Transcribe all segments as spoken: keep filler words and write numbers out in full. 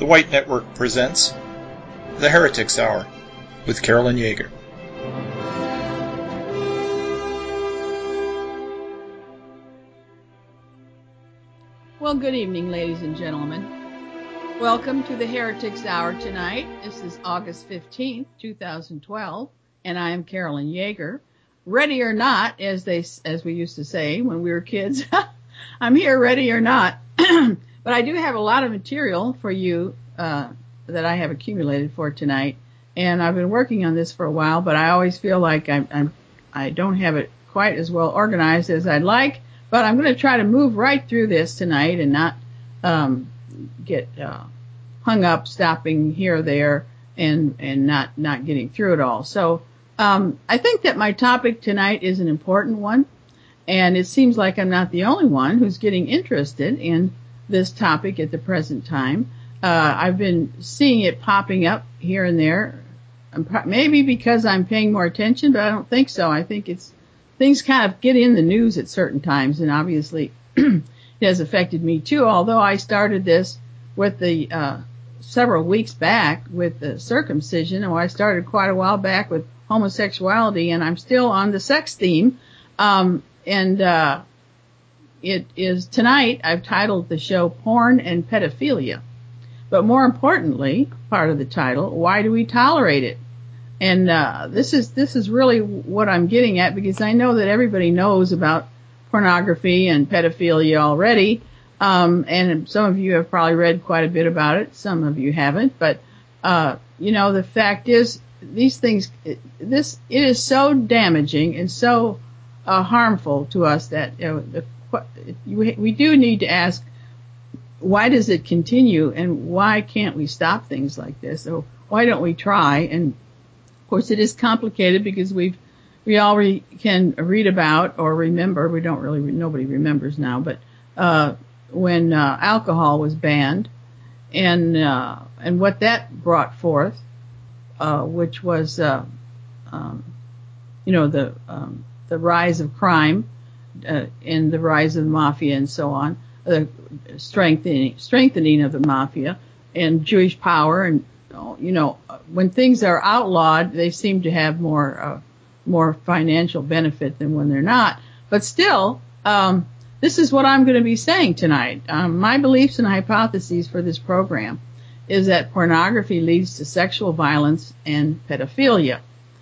White Network presents The Heretics Hour with Carolyn Yeager. Well, good evening, ladies and gentlemen. Welcome to the Heretics Hour tonight. This is August fifteenth, two thousand twelve, and I am Carolyn Yeager. Ready or not, as they as we used to say when we were kids. I'm here ready or not. But I do have a lot of material for you uh, that I have accumulated for tonight, and I've been working on this for a while, but I always feel like I'm, I'm, I don't have it quite as well organized as I'd like, but I'm going to try to move right through this tonight and not um, get uh, hung up stopping here or there and, and not, not getting through it all. So um, I think that my topic tonight is an important one, and it seems like I'm not the only one who's getting interested in this topic at the present time. Uh, I've been seeing it popping up here and there, pro- maybe because I'm paying more attention, but I don't think so. I think it's things kind of get in the news at certain times, and obviously it has affected me too, although I started this with the uh, several weeks back with the circumcision, or I started quite a while back with homosexuality, and I'm still on the sex theme. Um, and uh It is tonight, I've titled the show Porn and Pedophilia. But more importantly, part of the title, why do we tolerate it? And uh, this is this is really what I'm getting at, because I know that everybody knows about pornography and pedophilia already. Um, and some of you have probably read quite a bit about it. Some of you haven't. But, uh, you know, the fact is, these things, this, it is so damaging and so uh, harmful to us that, you know, the we do need to ask, why does it continue, and why can't we stop things like this? So why don't we try? And of course it is complicated, because we've we all re- can read about or remember, we don't really, nobody remembers now, but uh when uh, alcohol was banned, and uh and what that brought forth, uh which was uh um you know the um the rise of crime, Uh, and the rise of the mafia and so on, the strengthening, strengthening of the mafia and Jewish power. And, you know, when things are outlawed, they seem to have more, uh, more financial benefit than when they're not. But still, um, this is what I'm going to be saying tonight. Um, my beliefs and hypotheses for this program is that pornography leads to sexual violence and pedophilia.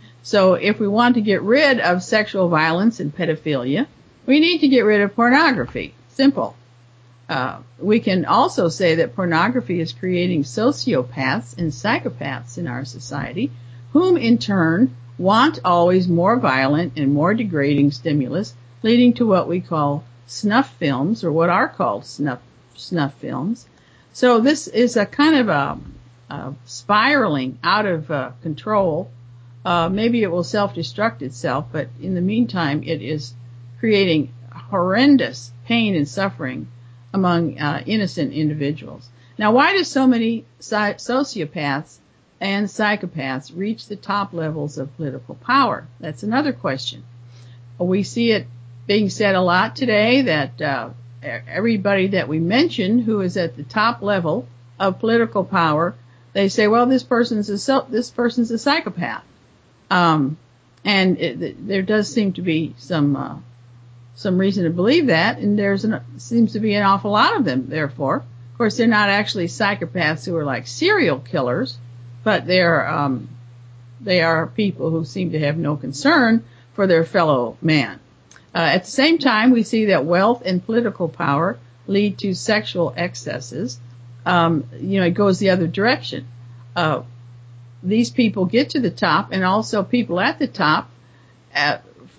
So if we want to get rid of sexual violence and pedophilia, we need to get rid of pornography. Simple. Uh, we can also say that pornography is creating sociopaths and psychopaths in our society, whom in turn want always more violent and more degrading stimulus, leading to what we call snuff films, or what are called snuff, snuff films. So this is a kind of a, a spiraling out of uh, control. Uh, maybe it will self-destruct itself, but in the meantime, it is creating horrendous pain and suffering among uh, innocent individuals. Now, why do so many sociopaths and psychopaths reach the top levels of political power? That's another question. We see it being said a lot today that uh, everybody that we mention who is at the top level of political power, they say, well, this person's a so- this person's a psychopath. Um, and it, there does seem to be some uh, some reason to believe that, and there's an, seems to be an awful lot of them, therefore. Of course, they're not actually psychopaths who are like serial killers, but they're, um, they are people who seem to have no concern for their fellow man. Uh, at the same time, we see that wealth and political power lead to sexual excesses. Um, you know, it goes the other direction. Uh, these people get to the top, and also people at the top at,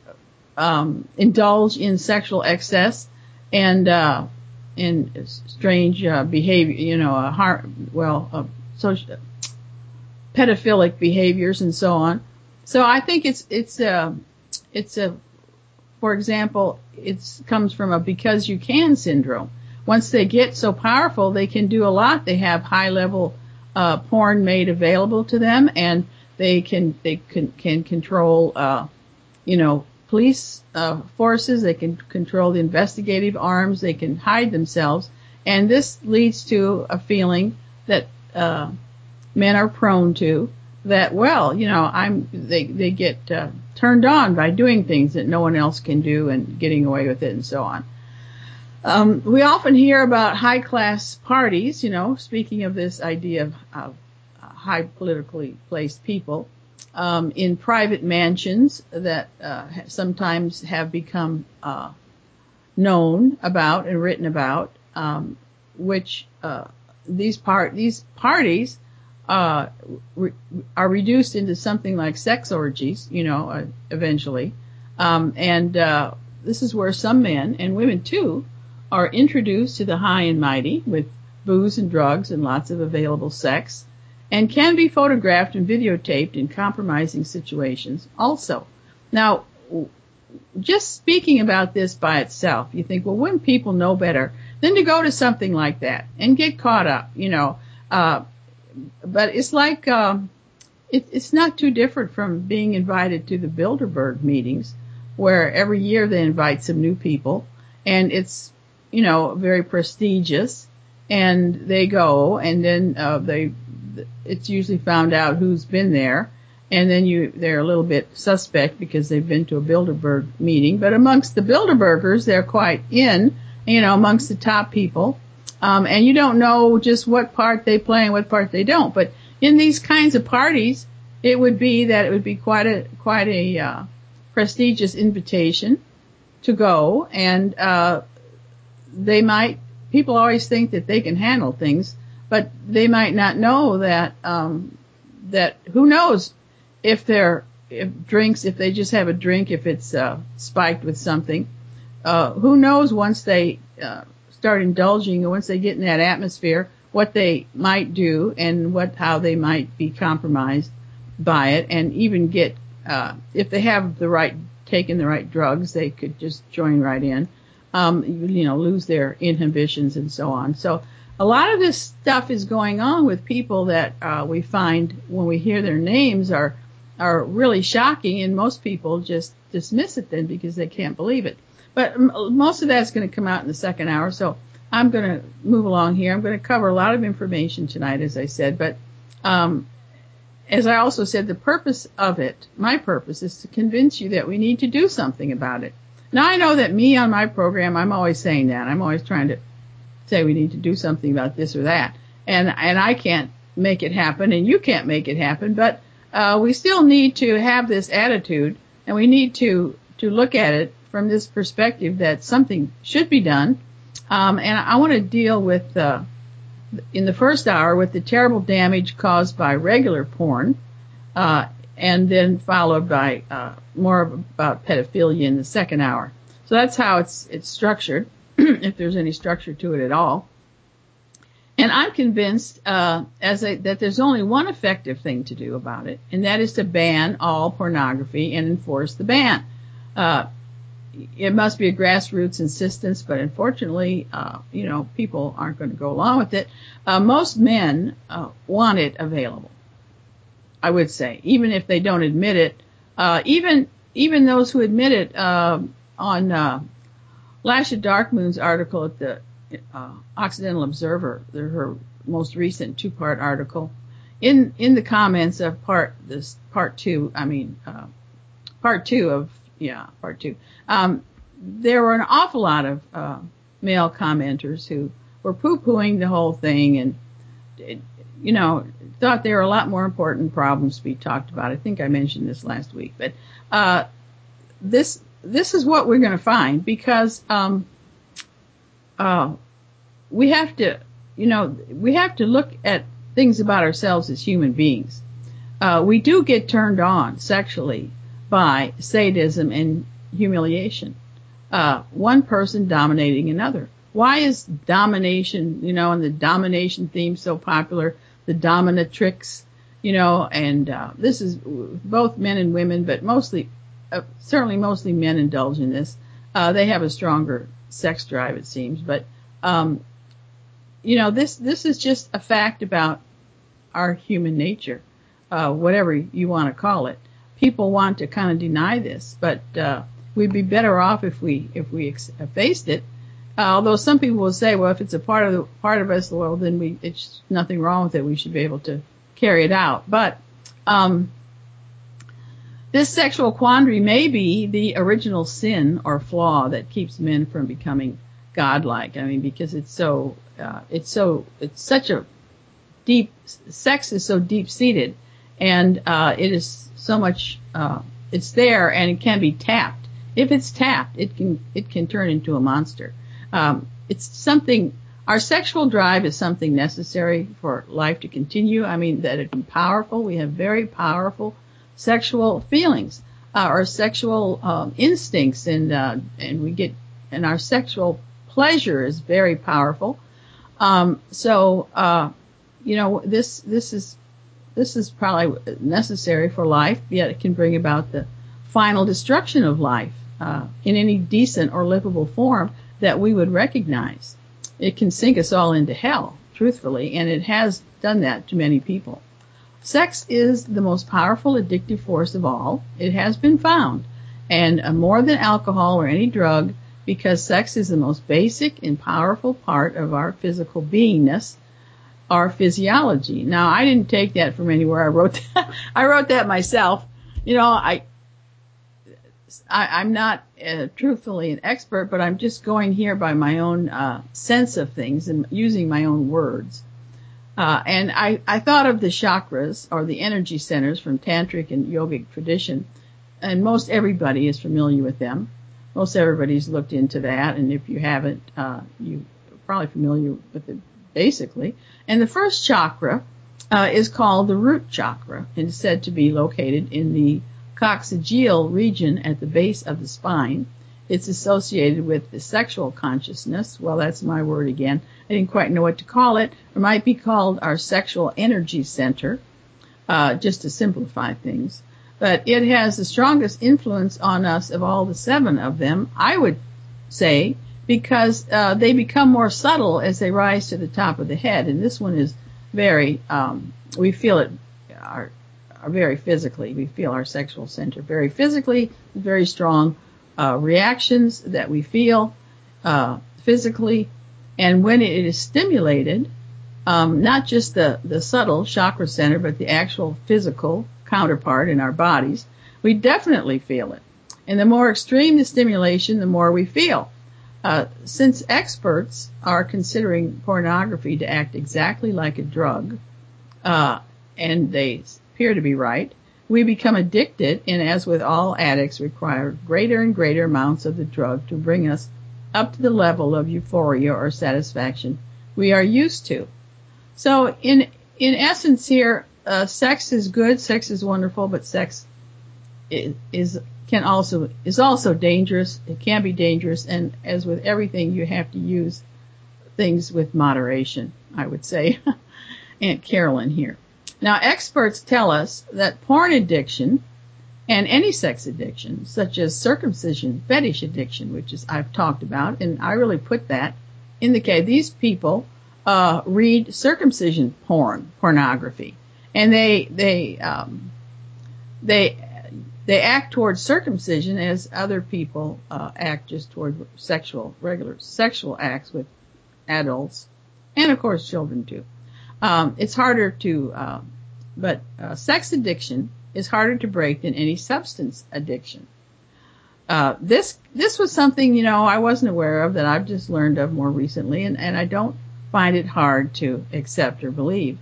Um, indulge in sexual excess and uh, in strange uh, behavior, you know, uh, har- well, uh, social, pedophilic behaviors and so on. So I think it's it's a it's a, for example, it comes from a because you can syndrome. Once they get so powerful, they can do a lot. They have high level uh, porn made available to them, and they can they can can control, uh, you know. police uh, forces, they can control the investigative arms, they can hide themselves, and this leads to a feeling that uh, men are prone to, that, well, you know, I'm, they, they get uh, turned on by doing things that no one else can do and getting away with it and so on. Um, we often hear about high class parties, you know, speaking of this idea of, of high politically placed people, um, in private mansions that uh, sometimes have become uh, known about and written about, um, which uh, these part these parties uh, re- are reduced into something like sex orgies, you know, uh, eventually, um, and uh, this is where some men and women too are introduced to the high and mighty with booze and drugs and lots of available sex, and can be photographed and videotaped in compromising situations also. Now, just speaking about this by itself, you think, well, wouldn't people know better than to go to something like that and get caught up, you know? Uh, but it's like, um, it, it's not too different from being invited to the Bilderberg meetings, where every year they invite some new people, and it's, you know, very prestigious, and they go, and then uh, they, it's usually found out who's been there, and then you, they're a little bit suspect because they've been to a Bilderberg meeting. But amongst the Bilderbergers, they're quite in, you know, amongst the top people, um, and you don't know just what part they play and what part they don't. But in these kinds of parties, it would be that it would be quite a quite a uh, prestigious invitation to go, and uh, they might, people always think that they can handle things, but they might not know that, um, that who knows if they're, if drinks, if they just have a drink, if it's, uh, spiked with something, uh, who knows once they, uh, start indulging, or once they get in that atmosphere, what they might do and what, how they might be compromised by it, and even get, uh, if they have the right, taken the right drugs, they could just join right in. Um, you know, lose their inhibitions and so on. So a lot of this stuff is going on with people that uh, we find when we hear their names are are really shocking, and most people just dismiss it then because they can't believe it. But m- most of that's going to come out in the second hour, so I'm going to move along here. I'm going to cover a lot of information tonight, as I said, but um, as I also said, the purpose of it, my purpose, is to convince you that we need to do something about it. Now, I know that me on my program, I'm always saying that. I'm always trying to say we need to do something about this or that. And and I can't make it happen, and you can't make it happen. But uh, we still need to have this attitude, and we need to, to look at it from this perspective that something should be done. Um, and I want to deal with, uh, in the first hour, with the terrible damage caused by regular porn, uh, and then followed by uh, more about pedophilia in the second hour. So that's how it's it's structured, if there's any structure to it at all. And I'm convinced uh, as a, that there's only one effective thing to do about it, and that is to ban all pornography and enforce the ban. Uh, it must be a grassroots insistence, but unfortunately, uh, you know, people aren't going to go along with it. Uh, most men uh, want it available, I would say, even if they don't admit it. Uh, even even those who admit it, uh, on uh, Lasha Darkmoon's article at the uh, Occidental Observer, her most recent two-part article, in in the comments of part this part two, I mean uh, part two of yeah part two, um, there were an awful lot of uh, male commenters who were poo-pooing the whole thing, and it, you know, thought there were a lot more important problems to be talked about. I think I mentioned this last week, but uh, this this is what we're going to find, because um, uh, we have to, you know, we have to look at things about ourselves as human beings. Uh, we do get turned on sexually by sadism and humiliation. Uh, one person dominating another. Why is domination, you know, and the domination theme so popular? The dominatrix, you know, and uh, this is both men and women, but mostly, uh, certainly mostly men indulge in this. Uh, they have a stronger sex drive, it seems. But, um, you know, this this is just a fact about our human nature, uh, whatever you want to call it. People want to kind of deny this, but uh, we'd be better off if we if we ex- faced it. Uh, although some people will say, well, if it's a part of the part of us, well, then we it's nothing wrong with it. We should be able to carry it out. But um, this sexual quandary may be the original sin or flaw that keeps men from becoming godlike. I mean, because it's so uh, it's so it's such a deep sex is so deep seated, and uh, it is so much uh, it's there and it can be tapped. If it's tapped, it can it can turn into a monster. Um, it's something, our sexual drive is something necessary for life to continue. I mean, that it's powerful. We have very powerful sexual feelings, uh, or sexual, um, instincts, and, uh, and we get, and our sexual pleasure is very powerful. Um, so, uh, you know, this, this is, this is probably necessary for life, yet it can bring about the final destruction of life, uh, in any decent or livable form that we would recognize. It can sink us all into hell, truthfully, and it has done that to many people. Sex is the most powerful addictive force of all. It has been found, and uh, more than alcohol or any drug, because sex is the most basic and powerful part of our physical beingness, our physiology. Now, I didn't take that from anywhere. I wrote that, I wrote that myself. You know, I I, I'm not uh, truthfully an expert, but I'm just going here by my own uh, sense of things and using my own words. Uh, and I, I thought of the chakras, or the energy centers from tantric and yogic tradition, and most everybody is familiar with them. Most everybody's looked into that, and if you haven't, uh, you're probably familiar with it basically. And the first chakra uh, is called the root chakra, and is said to be located in the coccygeal region at the base of the spine. It's associated with the sexual consciousness. Well, that's my word again. I didn't quite know what to call it. It might be called our sexual energy center, uh, just to simplify things. But it has the strongest influence on us of all the seven of them, I would say, because uh, they become more subtle as they rise to the top of the head. And this one is very, um, we feel it, our very physically. We feel our sexual center very physically, very strong uh, reactions that we feel uh, physically. And when it is stimulated, um, not just the, the subtle chakra center, but the actual physical counterpart in our bodies, we definitely feel it. And the more extreme the stimulation, the more we feel. Uh, since experts are considering pornography to act exactly like a drug, uh, and they appear to be right, we become addicted, and as with all addicts, require greater and greater amounts of the drug to bring us up to the level of euphoria or satisfaction we are used to. So in in essence here, uh, sex is good, sex is wonderful, but sex is, is can also is also dangerous. It can be dangerous, and as with everything, you have to use things with moderation, I would say. Aunt Carolyn here. Now, experts tell us that porn addiction and any sex addiction, such as circumcision, fetish addiction, which is I've talked about, and I really put that in the case. These people uh, read circumcision porn, pornography, and they they um, they they act towards circumcision as other people uh, act just toward sexual regular sexual acts with adults, and of course children too. Um, it's harder to, uh, but uh, sex addiction is harder to break than any substance addiction. Uh, this this was something, you know, I wasn't aware of, that I've just learned of more recently, and, and I don't find it hard to accept or believe.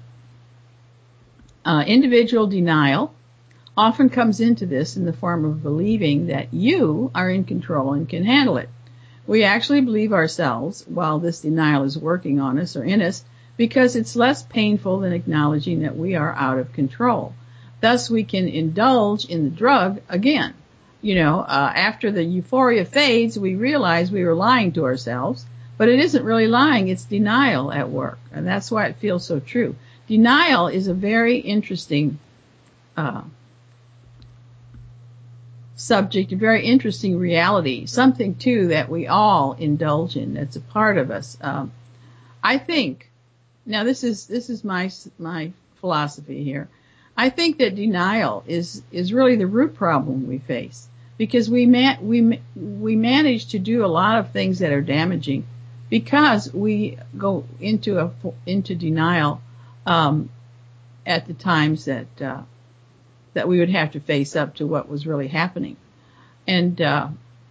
Uh, individual denial often comes into this in the form of believing that you are in control and can handle it. We actually believe ourselves while this denial is working on us or in us, because it's less painful than acknowledging that we are out of control. Thus, we can indulge in the drug again. You know, uh, after the euphoria fades, we realize we were lying to ourselves, but it isn't really lying, it's denial at work, and that's why it feels so true. Denial is a very interesting uh, subject, a very interesting reality, something, too, that we all indulge in, that's a part of us. Um, I think Now this is this is my my philosophy here. I think that denial is is really the root problem we face, because we man, we we manage to do a lot of things that are damaging because we go into a into denial um, at the times that uh, that we would have to face up to what was really happening. And uh,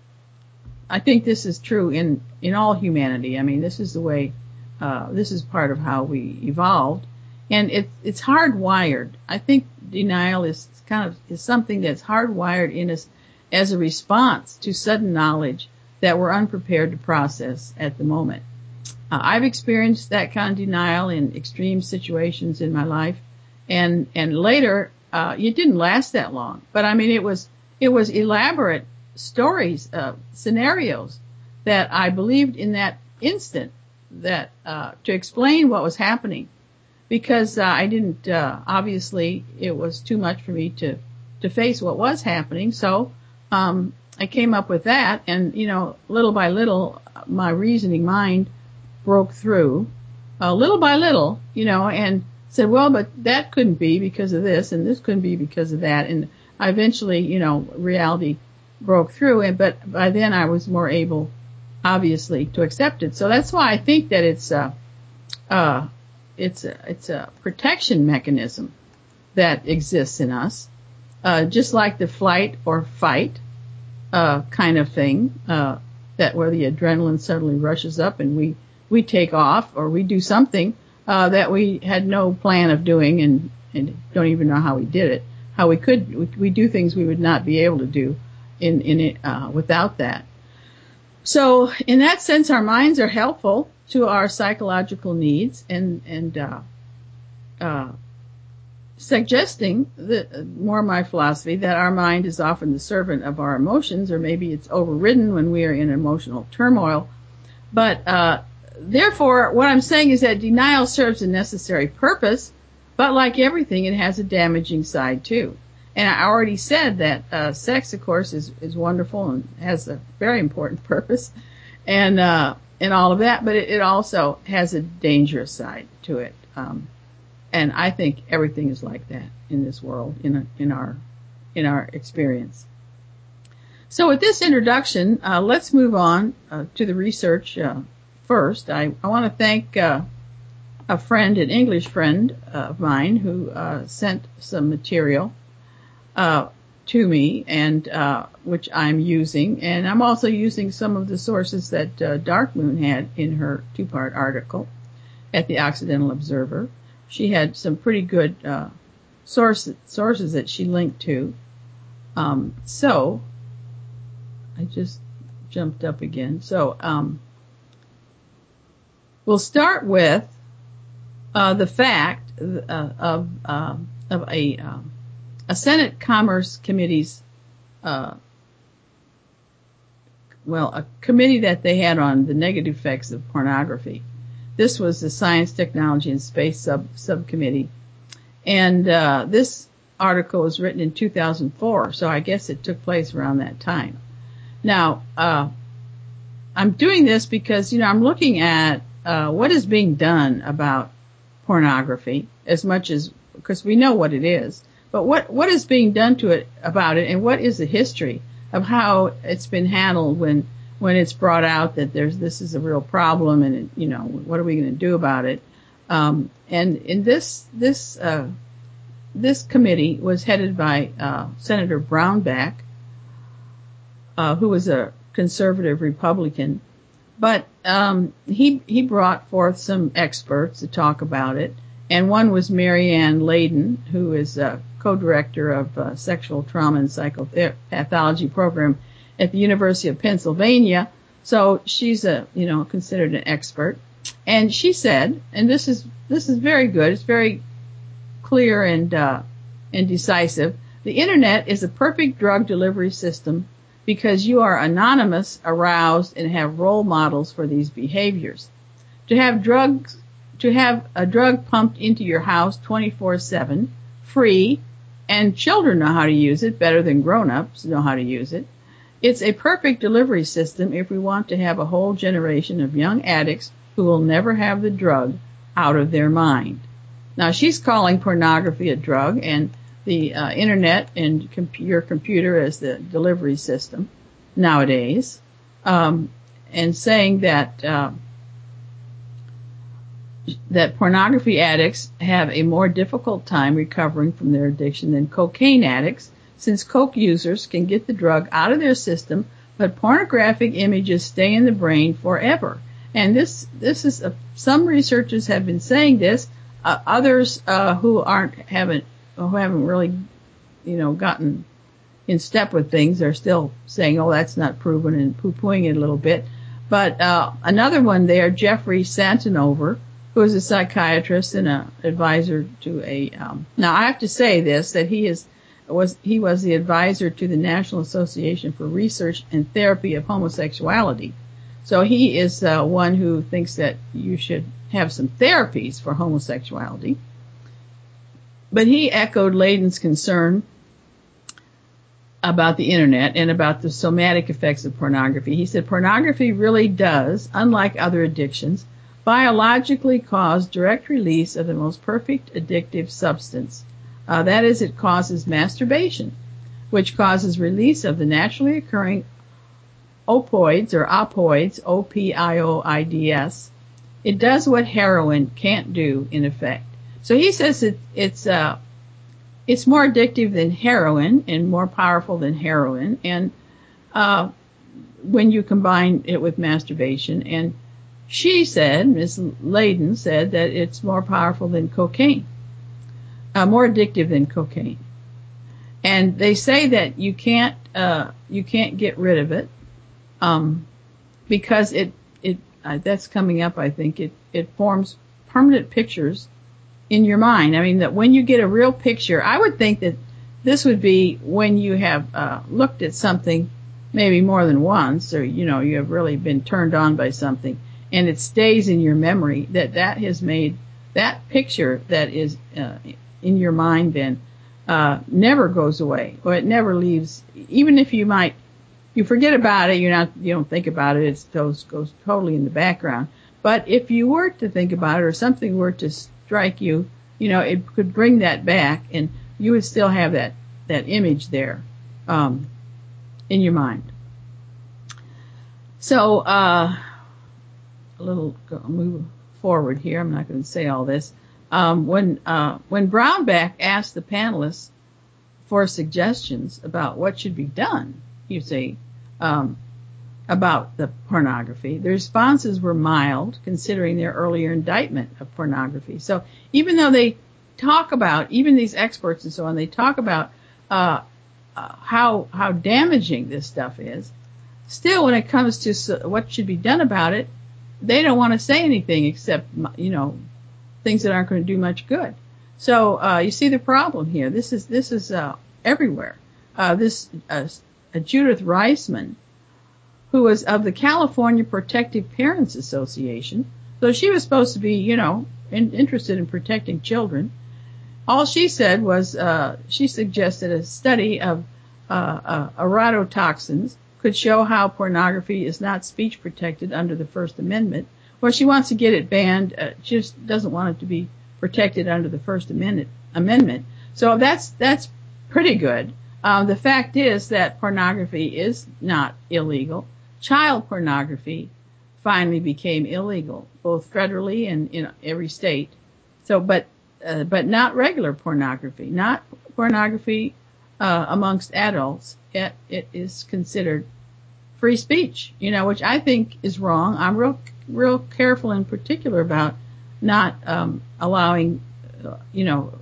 I think this is true in, in all humanity. I mean, this is the way, uh, this is part of how we evolved. And it, it's hardwired. I think denial is kind of is something that's hardwired in us as a response to sudden knowledge that we're unprepared to process at the moment. Uh, I've experienced that kind of denial in extreme situations in my life. And, and later, uh, it didn't last that long. But I mean, it was, it was elaborate stories, uh, scenarios that I believed in that instant that, uh, to explain what was happening. Because, uh, I didn't, uh, obviously it was too much for me to, to face what was happening. So, um, I came up with that, and, you know, little by little, my reasoning mind broke through, uh, little by little, you know, and said, well, but that couldn't be because of this, and this couldn't be because of that. And I eventually, you know, reality broke through, and but by then I was more able, obviously, to accept it. So that's why I think that it's a, uh, it's a, it's a protection mechanism that exists in us, uh, just like the flight or fight, uh, kind of thing, uh, that where the adrenaline suddenly rushes up and we, we take off or we do something, uh, that we had no plan of doing and, and don't even know how we did it, how we could, we, we do things we would not be able to do in, in it, uh, without that. So in that sense, our minds are helpful to our psychological needs and, and, uh, uh, suggesting the, more my philosophy that our mind is often the servant of our emotions, or maybe it's overridden when we are in emotional turmoil. But, uh, therefore, what I'm saying is that denial serves a necessary purpose, but like everything, it has a damaging side too. And I already said that, uh, sex, of course, is, is wonderful and has a very important purpose and, uh, and all of that, but it, it also has a dangerous side to it. Um, And I think everything is like that in this world, in a, in our in our experience. So with this introduction, uh, let's move on uh, to the research uh, first. I, I want to thank uh, a friend, an English friend of mine, who uh, sent some material uh, to me, and uh, which I'm using, and I'm also using some of the sources that uh, Dark Moon had in her two-part article at the Occidental Observer. She had some pretty good uh, sources sources that she linked to. Um, so I just jumped up again. So um, we'll start with uh, the fact uh, of uh, of a uh, a Senate Commerce Committee's uh, well a committee that they had on the negative effects of pornography. This was the Science, Technology, and Space sub subcommittee, and uh, this article was written in two thousand four, so I guess it took place around that time. Now, uh, I'm doing this because, you know, I'm looking at uh, what is being done about pornography, as much as, because we know what it is, but what what is being done to it about it, and what is the history of how it's been handled when. when it's brought out that there's this is a real problem and, you know, what are we going to do about it? Um, and in this, this, uh, this committee was headed by, uh, Senator Brownback, uh, who was a conservative Republican. But, um, he, he brought forth some experts to talk about it. And one was Mary Ann Layden, who is a co-director of uh, sexual trauma and psychopathology program at the University of Pennsylvania. So she's a, you know, considered an expert. And she said, and this is, this is very good. It's very clear and, uh, and decisive. The internet is a perfect drug delivery system because you are anonymous, aroused, and have role models for these behaviors. To have drugs, to have a drug pumped into your house twenty-four seven, free, and children know how to use it better than grown-ups know how to use it. It's a perfect delivery system if we want to have a whole generation of young addicts who will never have the drug out of their mind. Now, she's calling pornography a drug and the uh, internet and comp your computer as the delivery system nowadays, um, and saying that uh, that pornography addicts have a more difficult time recovering from their addiction than cocaine addicts, since coke users can get the drug out of their system, but pornographic images stay in the brain forever. And this this is a, some researchers have been saying this. Uh, others uh, who aren't haven't who haven't really, you know, gotten in step with things are still saying, "Oh, that's not proven," and poo-pooing it a little bit. But uh, another one there, Jeffrey Santanover, who is a psychiatrist and an advisor to a. Um, now, I have to say this: that he is was he was the advisor to the National Association for Research and Therapy of Homosexuality. So he is uh, one who thinks that you should have some therapies for homosexuality. But he echoed Layden's concern about the internet and about the somatic effects of pornography. He said pornography really does, unlike other addictions, biologically cause direct release of the most perfect addictive substance. Uh, that is, it causes masturbation, which causes release of the naturally occurring opioids or opioids, O P I O I D S. It does what heroin can't do, in effect. So he says it, it's uh, it's more addictive than heroin and more powerful than heroin. And uh, when you combine it with masturbation, and she said, Miss Layden said, that it's more powerful than cocaine, uh, more addictive than cocaine. And they say that you can't uh, you can't get rid of it um, because it it uh, that's coming up. I think it it forms permanent pictures in your mind. I mean, that when you get a real picture, I would think that this would be when you have uh, looked at something maybe more than once, or, you know, you have really been turned on by something, and it stays in your memory, that that has made that picture that is uh, in your mind then uh, never goes away, or it never leaves. Even if you might, you forget about it, you're not, you don't think about it, it goes, goes totally in the background. But if you were to think about it, or something were to strike you, you know, it could bring that back, and you would still have that, that image there, um, in your mind. So, uh, a little, I'll move forward here. I'm not going to say all this. Um, when, uh, when Brownback asked the panelists for suggestions about what should be done, you say, um, about the pornography, the responses were mild, considering their earlier indictment of pornography. So even though they talk about, even these experts and so on, they talk about uh, uh, how how damaging this stuff is, still when it comes to so, what should be done about it, they don't want to say anything except, you know, things that aren't going to do much good. So uh, you see the problem here. This is this is uh, everywhere. Uh, this uh, Judith Reisman, who was of the California Protective Parents Association. So she was supposed to be, you know, in, interested in protecting children. All she said was uh, she suggested a study of uh, uh, erototoxins could show how pornography is not speech protected under the First Amendment. Well, she wants to get it banned. Uh, she just doesn't want it to be protected under the First Amendment. Amendment. So that's that's pretty good. Um, the fact is that pornography is not illegal. Child pornography finally became illegal, both federally and in every state. So, but uh, but not regular pornography, not pornography uh, amongst adults. It, it is considered free speech, you know, which I think is wrong. I'm real real careful in particular about not um, allowing, uh, you know,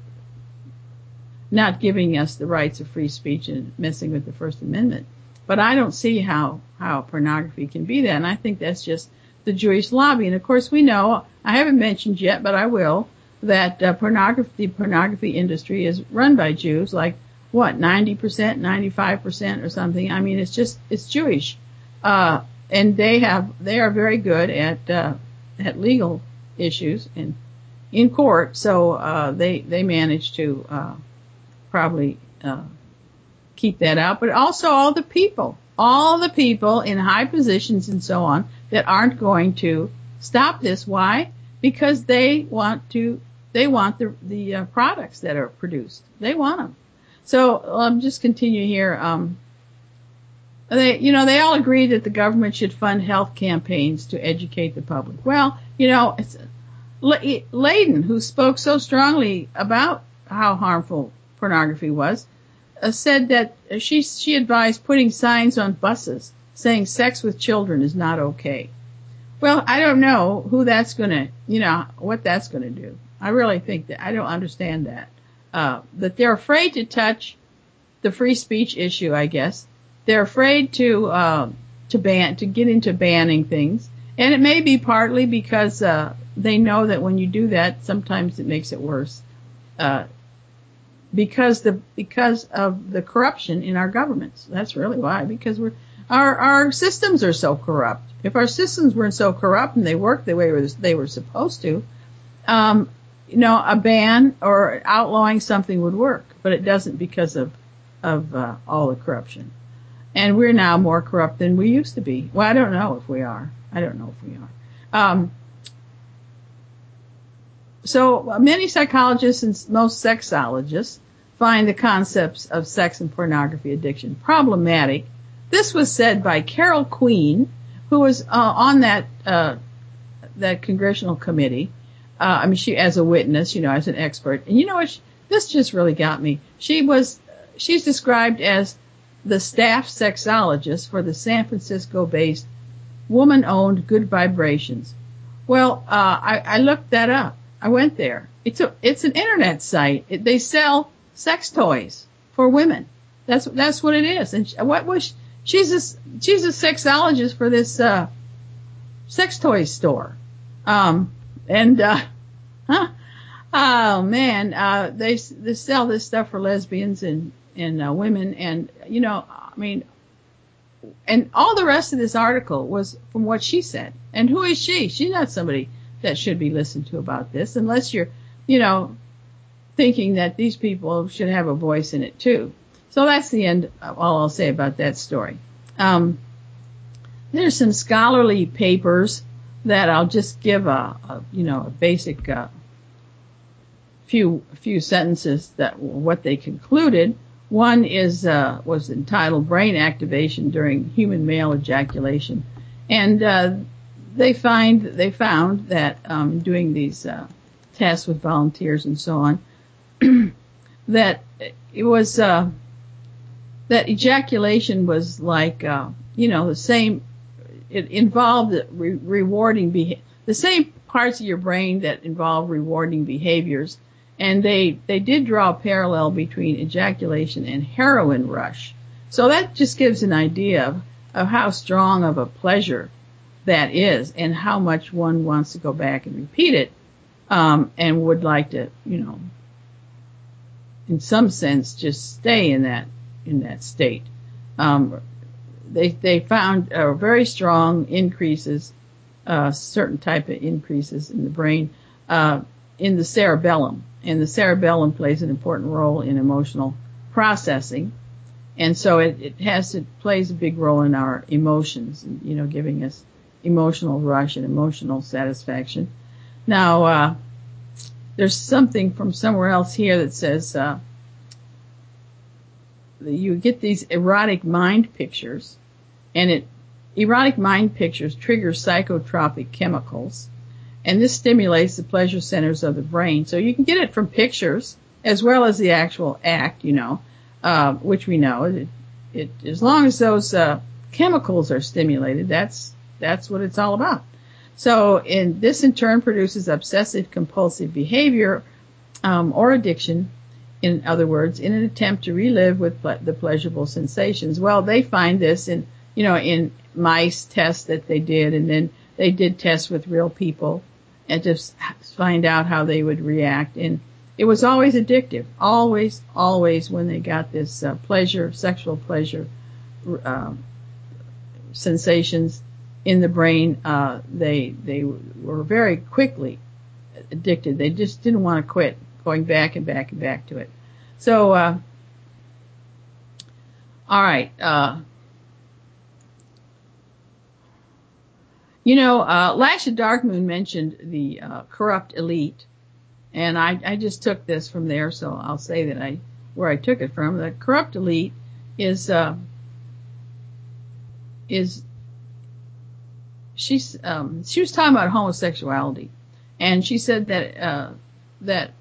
not giving us the rights of free speech and messing with the First Amendment. But I don't see how, how pornography can be that. And I think that's just the Jewish lobby. And of course we know, I haven't mentioned yet, but I will, that uh, pornography, the pornography industry is run by Jews, like what, ninety percent, ninety-five percent or something. I mean, it's just, it's Jewish. Uh, and they have, they are very good at, uh, at legal issues and in court. So, uh, they, they manage to, uh, probably, uh, keep that out, but also all the people, all the people in high positions and so on that aren't going to stop this. Why? Because they want to, they want the, the uh, products that are produced. They want them. So I'll um, just continue here. Um, they, you know, they all agree that the government should fund health campaigns to educate the public. Well, you know, it's, Layden, who spoke so strongly about how harmful pornography was, uh, said that she she advised putting signs on buses saying sex with children is not okay. Well, I don't know who that's going to, you know, what that's going to do. I really think that I don't understand that. Uh, that they're afraid to touch the free speech issue, I guess. They're afraid to uh, to ban to get into banning things, and it may be partly because uh, they know that when you do that, sometimes it makes it worse. Uh, because the because of the corruption in our governments. That's really why. Because we're our our systems are so corrupt. If our systems weren't so corrupt and they worked the way they were supposed to, um, you know, a ban or outlawing something would work, but it doesn't because of of uh, all the corruption. And we're now more corrupt than we used to be. Well, I don't know if we are. I don't know if we are. Um, so many psychologists and most sexologists find the concepts of sex and pornography addiction problematic. This was said by Carol Queen, who was uh, on that uh, that congressional committee. Uh, I mean, she as a witness, you know, as an expert. And you know what? She, this just really got me. She was she's described as the staff sexologist for the San Francisco-based woman-owned Good Vibrations. Well, uh, I, I looked that up. I went there. It's a it's an internet site. It, they sell sex toys for women. That's that's what it is. And she, what was she, she's a she's a sexologist for this uh, sex toy store. Um, and uh, huh? Oh man, uh, they they sell this stuff for lesbians and and uh, women, and you know, I mean, and all the rest of this article was from what she said. And who is she? She's not somebody that should be listened to about this, unless you're, you know, thinking that these people should have a voice in it too. So that's the end of all I'll say about that story. Um, there's some scholarly papers that I'll just give a, a you know, a basic uh, few few sentences that what they concluded. One is uh, was entitled "Brain Activation During Human Male Ejaculation," and uh, they find they found that um, doing these uh, tests with volunteers and so on, that it was uh, that ejaculation was like uh, you know the same. It involved re- rewarding beha- the same parts of your brain that involve rewarding behaviors. And they, they did draw a parallel between ejaculation and heroin rush. So that just gives an idea of, of how strong of a pleasure that is and how much one wants to go back and repeat it, um, and would like to, you know, in some sense, just stay in that, in that state. Um, they, they found uh, very strong increases, uh, certain type of increases in the brain, uh, in the cerebellum. And the cerebellum plays an important role in emotional processing. And so it, it has to, plays a big role in our emotions, and, you know, giving us emotional rush and emotional satisfaction. Now, uh, there's something from somewhere else here that says, uh, you get these erotic mind pictures, and it, erotic mind pictures trigger psychotropic chemicals. And this stimulates the pleasure centers of the brain. So you can get it from pictures as well as the actual act, you know, uh, which we know. It, it, as long as those uh, chemicals are stimulated, that's that's what it's all about. So in, this in turn produces obsessive compulsive behavior um, or addiction, in other words, in an attempt to relive with ple- the pleasurable sensations. Well, they find this in, you know, in mice tests that they did, and then they did tests with real people and just find out how they would react. And it was always addictive, always, always when they got this uh, pleasure, sexual pleasure uh, sensations in the brain, uh, they they were very quickly addicted. They just didn't want to quit, going back and back and back to it. So, uh, all right. Uh, You know, uh, Lasha Darkmoon mentioned the uh, corrupt elite, and I, I just took this from there, so I'll say that I where I took it from. The corrupt elite is uh, is she's um, she was talking about homosexuality, And she said that uh, that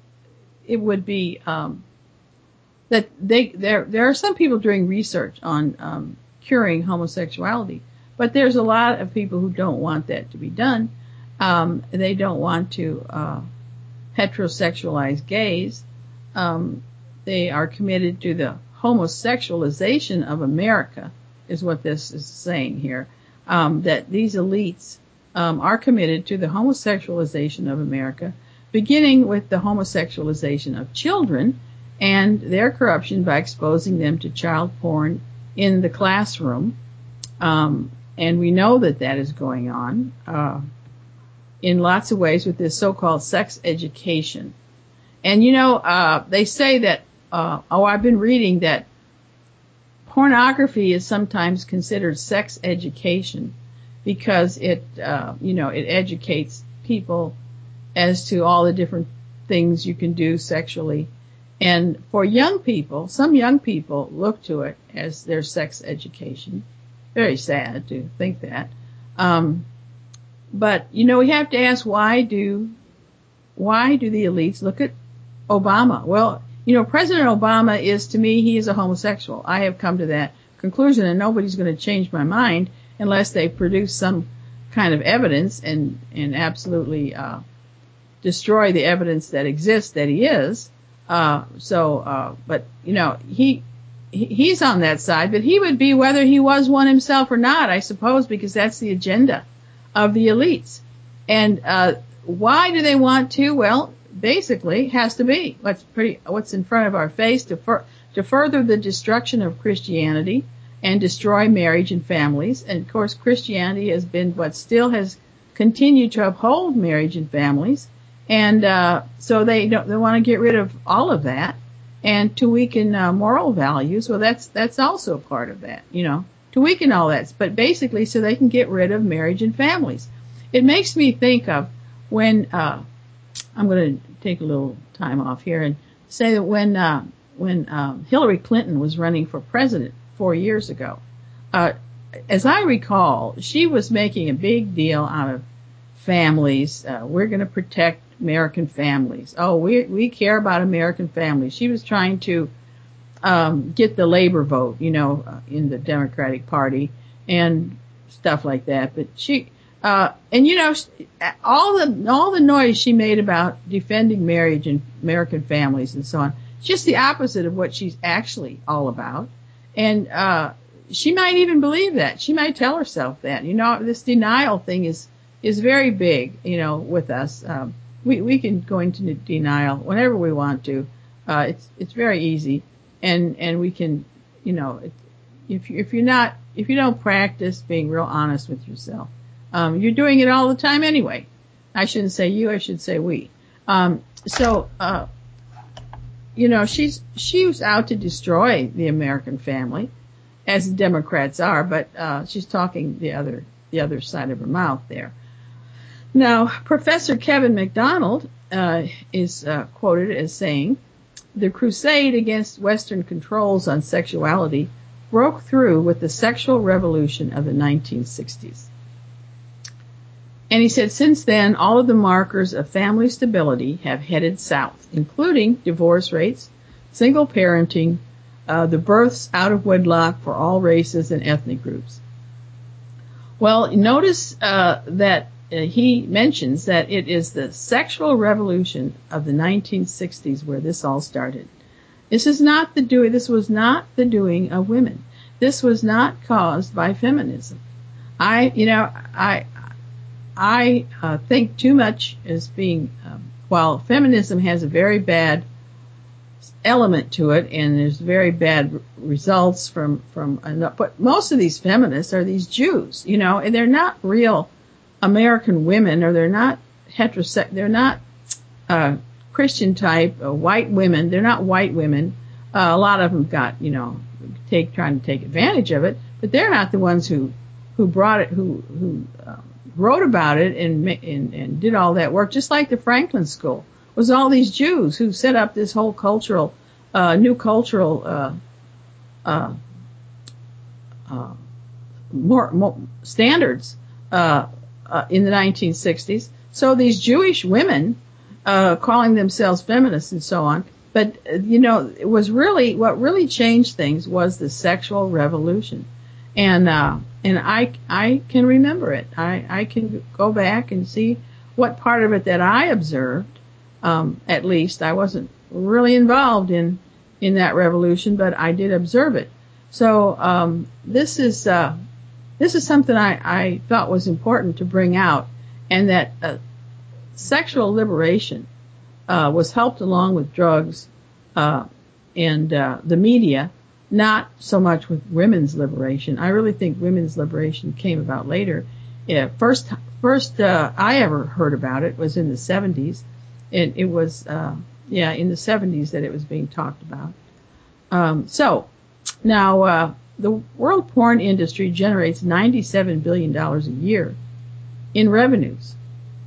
it would be um, that they there there are some people doing research on um, curing homosexuality, but there's a lot of people who don't want that to be done. Um, they don't want to uh, heterosexualize gays. Um, they are committed to the homosexualization of America, is what this is saying here. Um, that these elites um, are committed to the homosexualization of America, beginning with the homosexualization of children and their corruption by exposing them to child porn in the classroom. Um, and we know that that is going on uh, in lots of ways with this so-called sex education. And, you know, uh, they say that, uh, oh, I've been reading that pornography is sometimes considered sex education because it, uh, you know, it educates people as to all the different things you can do sexually. And for young people, some young people look to it as their sex education. Very sad to think that. Um, but, you know, we have to ask, why do, why do the elites look at Obama? Well, you know, President Obama is, to me, he is a homosexual. I have come to that conclusion, and nobody's going to change my mind unless they produce some kind of evidence and, and absolutely, uh, destroy the evidence that exists that he is. Uh, so, uh, but, you know, he, he, he's on that side, but he would be whether he was one himself or not, I suppose, because that's the agenda of the elites. And, uh, why do they want to? Well, basically, has to be what's pretty, what's in front of our face to, fur, to further the destruction of Christianity and destroy marriage and families. And of course, Christianity has been what still has continued to uphold marriage and families. And, uh, so they don't, they want to get rid of all of that and to weaken, uh, moral values. Well, that's, that's also part of that, you know, to weaken all that, but basically so they can get rid of marriage and families. It makes me think of when, uh, I'm going to take a little time off here and say that when, uh, when, um, Hillary Clinton was running for president four years ago, uh, as I recall, she was making a big deal out of families. Uh, we're going to protect American families. Oh, we, we care about American families. She was trying to, um, get the labor vote, you know, uh, in the Democratic Party and stuff like that. But she, Uh, and you know, all the, all the noise she made about defending marriage and American families and so on, just the opposite of what she's actually all about. And, uh, she might even believe that. She might tell herself that. You know, this denial thing is, is very big, you know, with us. Um, we, we can go into denial whenever we want to. Uh, it's, it's very easy. And, and we can, you know, if you, if you're not, if you don't practice being real honest with yourself, Um, you're doing it all the time anyway. I shouldn't say you, I should say we. Um, so, uh, you know, she's, she was out to destroy the American family, as the Democrats are, but, uh, she's talking the other, the other side of her mouth there. Now, Professor Kevin McDonald, uh, is, uh, quoted as saying, the crusade against Western controls on sexuality broke through with the sexual revolution of the nineteen sixties. And he said, since then, all of the markers of family stability have headed south, including divorce rates, single parenting, uh, the births out of wedlock for all races and ethnic groups. Well, notice uh, that uh, he mentions that it is the sexual revolution of the nineteen sixties where this all started. This is not the doing. This was not the doing of women. This was not caused by feminism. I, you know, I. I uh, think too much is being, um, while feminism has a very bad element to it, and there's very bad r- results from, from, uh, but most of these feminists are these Jews, you know, and they're not real American women, or they're not heterosexual, they're not, uh, Christian type, uh, white women, they're not white women. Uh, a lot of them got, you know, take, trying to take advantage of it, but they're not the ones who, who brought it, who, who, uh, wrote about it and, and and did all that work, just like the Franklin School was all these Jews who set up this whole cultural, uh, new cultural, uh, uh, uh, more, more standards, uh, uh, in the nineteen sixties. so these Jewish women, uh, calling themselves feminists and so on, but, uh, you know, it was really, what really changed things was the sexual revolution. And, uh, and I, I can remember it. I, I can go back and see what part of it that I observed, um, at least. I wasn't really involved in, in that revolution, but I did observe it. So, um, this is, uh, this is something I, I thought was important to bring out, and that, uh, sexual liberation, uh, was helped along with drugs, uh, and, uh, the media, not so much with women's liberation. I really think women's liberation came about later. Yeah, first, first, uh, I ever heard about it was in the seventies. And it was, uh, yeah, in the seventies that it was being talked about. Um, so now, uh, the world porn industry generates ninety-seven billion dollars a year in revenues.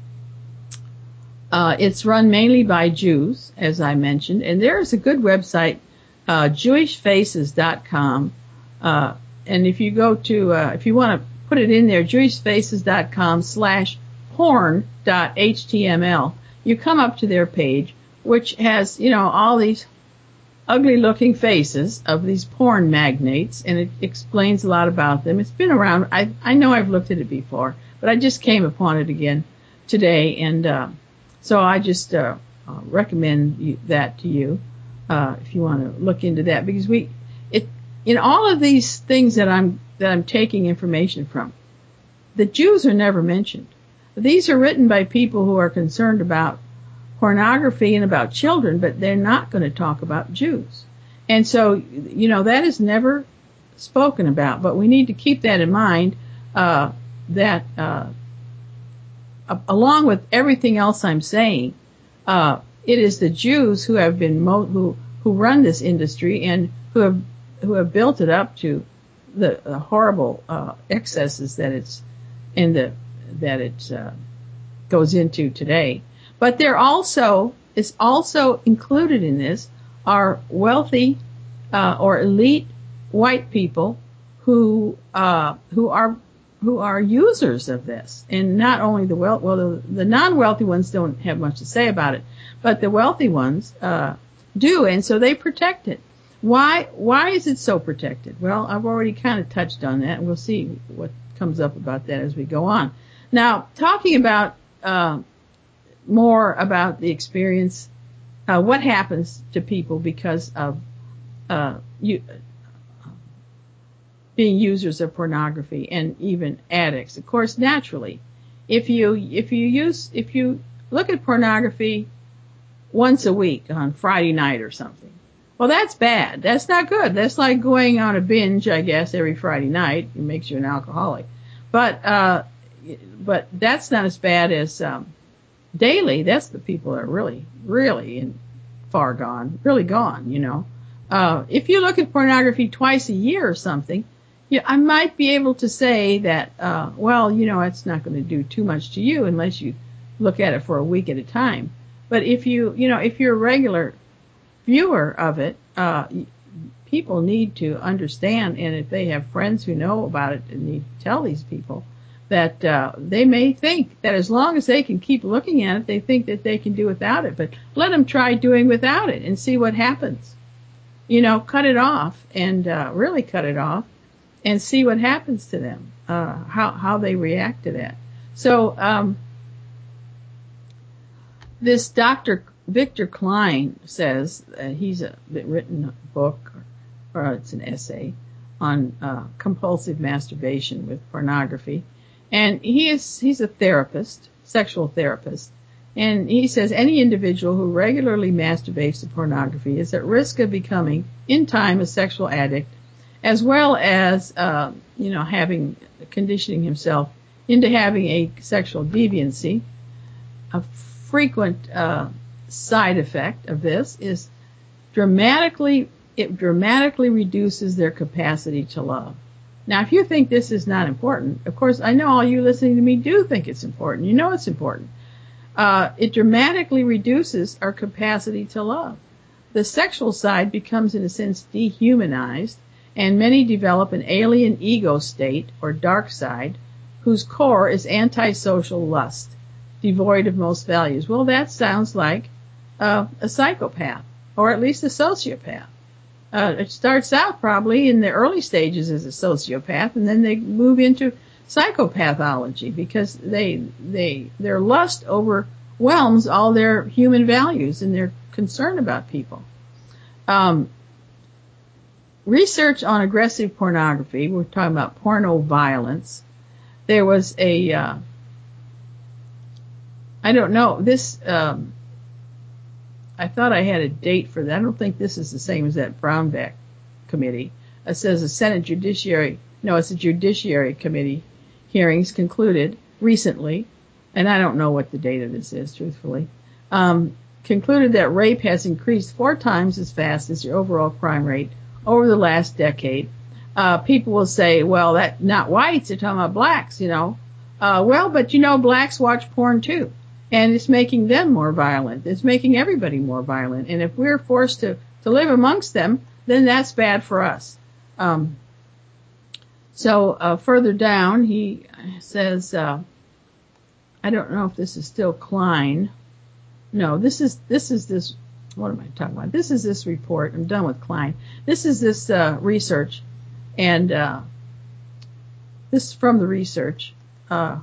Uh, it's run mainly by Jews, as I mentioned, and there is a good website, uh, Jewish Faces dot com. Uh, and if you go to, uh, if you want to put it in there, Jewish Faces dot com slash porn dot H T M L, you come up to their page, which has, you know, all these ugly looking faces of these porn magnates, and it explains a lot about them. It's been around. I, I know I've looked at it before, but I just came upon it again today, and, uh, so I just, uh, uh recommend you, that to you. Uh, if you want to look into that, because we, it, in all of these things that I'm, that I'm taking information from, the Jews are never mentioned. These are written by people who are concerned about pornography and about children, but they're not going to talk about Jews. And so, you know, that is never spoken about, but we need to keep that in mind, uh, that, uh, along with everything else I'm saying, uh, it is the Jews who have been mo- who who run this industry and who have who have built it up to the, the horrible uh, excesses that it's in the that it uh, goes into today. But there also is also included in this are wealthy uh, or elite white people who uh, who are who are users of this, and not only the well well the, the non-wealthy ones don't have much to say about it, but the wealthy ones uh, do, and so they protect it. Why why is it so protected? Well, I've already kind of touched on that, and we'll see what comes up about that as we go on. Now, talking about uh, more about the experience, uh, what happens to people because of uh, you. being users of pornography and even addicts. Of course, naturally, if you if you use if you look at pornography once a week on Friday night or something, well, that's bad. That's not good. That's like going on a binge, I guess, every Friday night. It makes you an alcoholic. But uh, but that's not as bad as um, daily. That's the people that are really really in, far gone, really gone. You know, uh, if you look at pornography twice a year or something. Yeah, I might be able to say that, uh, well, you know, it's not going to do too much to you unless you look at it for a week at a time. But if you, you know, if you're a regular viewer of it, uh, people need to understand, and if they have friends who know about it, and need to tell these people that, uh, they may think that as long as they can keep looking at it, they think that they can do without it. But let them try doing without it and see what happens. You know, cut it off and, uh, really cut it off. And see what happens to them, uh, how, how they react to that. So, um, this Doctor Victor Klein says, uh, he's a, written a book, or, or it's an essay, on, uh, compulsive masturbation with pornography. And he is, he's a therapist, sexual therapist. And he says any individual who regularly masturbates to pornography is at risk of becoming, in time, a sexual addict, as well as, uh, you know, having, conditioning himself into having a sexual deviancy. A frequent, uh, side effect of this is dramatically, it dramatically reduces their capacity to love. Now, if you think this is not important, of course, I know all you listening to me do think it's important. You know it's important. Uh, it dramatically reduces our capacity to love. The sexual side becomes, in a sense, dehumanized, and many develop an alien ego state or dark side whose core is antisocial lust. devoid of most values. Well, that sounds like uh, a psychopath, or at least a sociopath. Uh, it starts out probably in the early stages as a sociopath, and then they move into psychopathology because they they their lust overwhelms all their human values and their concern about people. Um, research on aggressive pornography. We're talking about porno violence. There was a uh, I don't know this. Um, I thought I had a date for that. I don't think this is the same as that Brownback committee. It says the Senate Judiciary, no, it's the Judiciary Committee hearings concluded recently, and I don't know what the date of this is, truthfully, um, concluded that rape has increased four times as fast as the overall crime rate over the last decade. Uh, people will say, well, that not whites, they're talking about blacks, you know. Uh, well, but you know, blacks watch porn too. And it's making them more violent. It's making everybody more violent. And if we're forced to, to live amongst them, then that's bad for us. Um, so uh, further down, he says, uh, I don't know if this is still Klein. No, this is this is this. What am I talking about? This is this report. I'm done with Klein. This is this uh, research, and uh, this is from the research. Uh,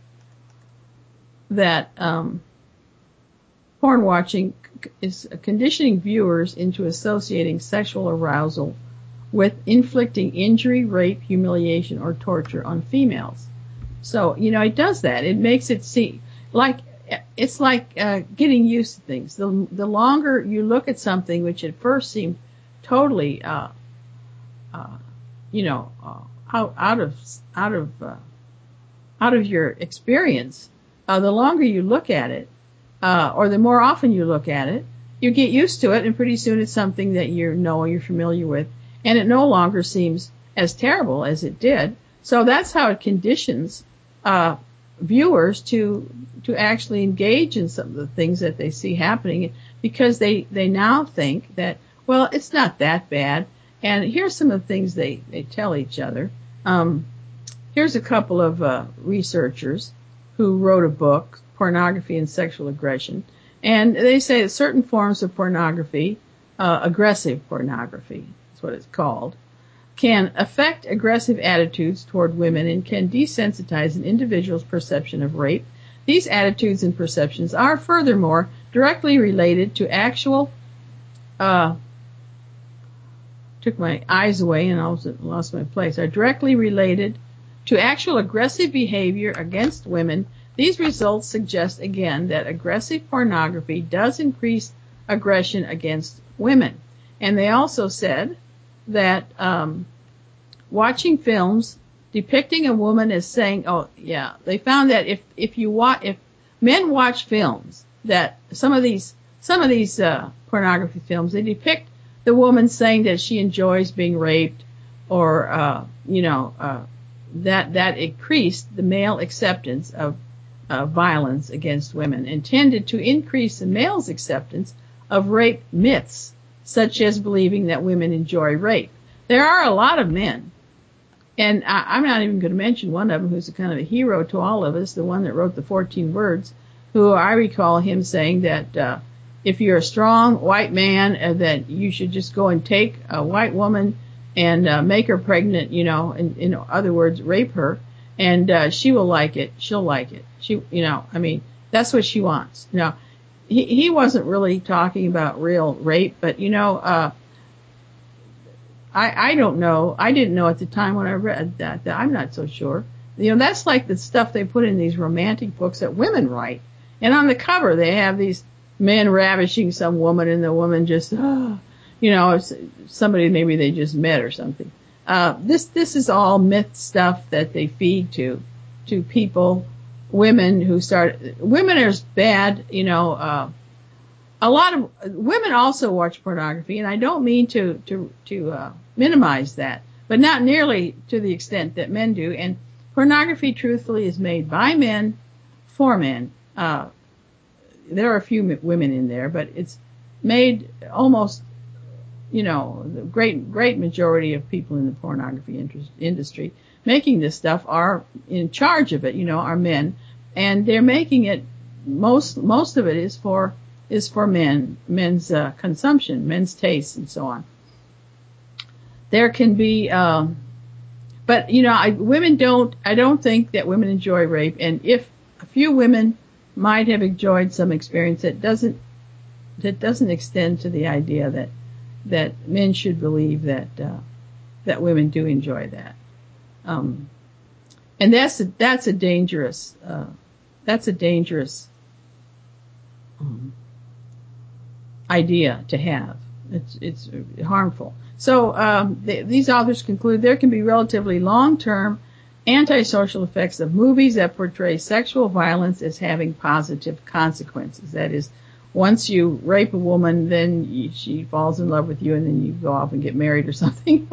that um, porn watching is conditioning viewers into associating sexual arousal with inflicting injury, rape, humiliation, or torture on females. So, you know, it does that. It makes it see like it's like uh, getting used to things. The the longer you look at something which at first seemed totally, uh, uh, you know, uh, out out of out of uh, out of your experience. Uh, the longer you look at it, uh, or the more often you look at it, you get used to it, and pretty soon it's something that you know, you're familiar with, and it no longer seems as terrible as it did. So that's how it conditions uh, viewers to to actually engage in some of the things that they see happening, because they, they now think that, well, it's not that bad. And here's some of the things they, they tell each other. Um, here's a couple of uh, researchers who wrote a book, Pornography and Sexual Aggression, and they say that certain forms of pornography, uh, aggressive pornography, that's what it's called, can affect aggressive attitudes toward women and can desensitize an individual's perception of rape. These attitudes and perceptions are furthermore directly related to actual, uh, took my eyes away and I lost my place, are directly related to actual aggressive behavior against women. These results suggest again that aggressive pornography does increase aggression against women. And they also said that um, watching films depicting a woman as saying, oh yeah, they found that if if you watch, if men watch films that some of these some of these uh, pornography films, they depict the woman saying that she enjoys being raped, or uh, you know. Uh, that that increased the male acceptance of uh, violence against women and tended to increase the male's acceptance of rape myths, such as believing that women enjoy rape. There are a lot of men, and I, I'm not even going to mention one of them who's a kind of a hero to all of us, the one that wrote the fourteen words, who I recall him saying that uh, if you're a strong white man, uh, that you should just go and take a white woman and uh, make her pregnant, you know, in, in other words, rape her, and uh, she will like it. She'll like it. She, you know, I mean, that's what she wants. Now, he, he wasn't really talking about real rape, but, you know, uh, I, I don't know. I didn't know at the time when I read that, that I'm not so sure. You know, that's like the stuff they put in these romantic books that women write. And on the cover, they have these men ravishing some woman, and the woman just, oh, you know, somebody maybe they just met or something. Uh, this, this is all myth stuff that they feed to, to people, women who start, women are bad, you know, uh, a lot of women also watch pornography, and I don't mean to, to, to, uh, minimize that, but not nearly to the extent that men do. And pornography, truthfully, is made by men for men. Uh, there are a few women in there, but it's made almost, you know, the great, great majority of people in the pornography interest, industry making this stuff are in charge of it, you know, are men, and they're making it most most of it is for is for men, men's uh, consumption, men's tastes, and so on. There can be, um, but you know, I, women don't. I don't think that women enjoy rape, and if a few women might have enjoyed some experience, that doesn't that doesn't extend to the idea that that men should believe that uh, that women do enjoy that. Um, and that's a, that's a dangerous uh, that's a dangerous um, idea to have. It's it's harmful. So um, th- these authors conclude there can be relatively long-term antisocial effects of movies that portray sexual violence as having positive consequences. That is, once you rape a woman, then you, she falls in love with you, and then you go off and get married or something.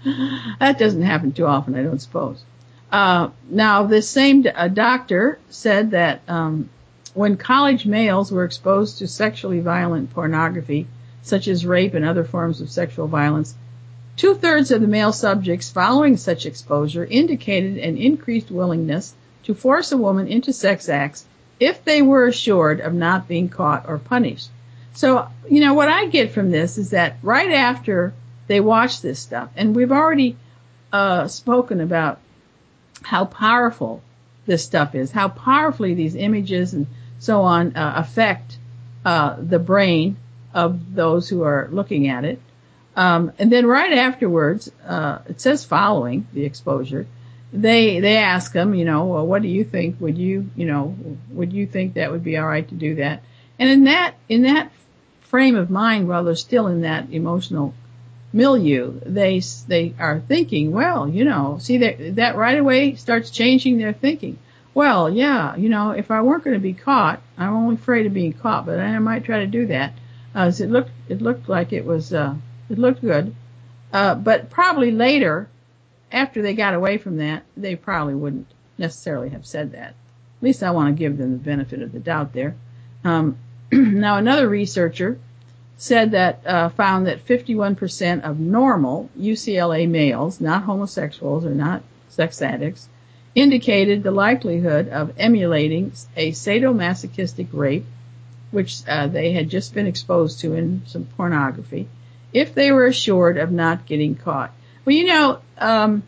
That doesn't happen too often, I don't suppose. Uh, now, this same d- uh, doctor said that um, when college males were exposed to sexually violent pornography, such as rape and other forms of sexual violence, two-thirds of the male subjects following such exposure indicated an increased willingness to force a woman into sex acts if they were assured of not being caught or punished. So, you know, what I get from this is that right after they watch this stuff, and we've already uh, spoken about how powerful this stuff is, how powerfully these images and so on uh, affect uh, the brain of those who are looking at it. Um, and then right afterwards, uh, it says following the exposure, they they ask them, you know, well, what do you think? Would you, you know, would you think that would be all right to do that? And in that in that frame of mind, while they're still in that emotional milieu, they they are thinking, well, you know, see that that right away starts changing their thinking. Well, yeah, you know, if I weren't going to be caught, I'm only afraid of being caught, but I might try to do that. Uh, so it looked it looked like it was uh, it looked good, uh, but probably later, after they got away from that, they probably wouldn't necessarily have said that. At least I want to give them the benefit of the doubt there. Um, now, another researcher said that uh, found that fifty-one percent of normal U C L A males, not homosexuals or not sex addicts, indicated the likelihood of emulating a sadomasochistic rape, which uh, they had just been exposed to in some pornography, if they were assured of not getting caught. Well, you know, um,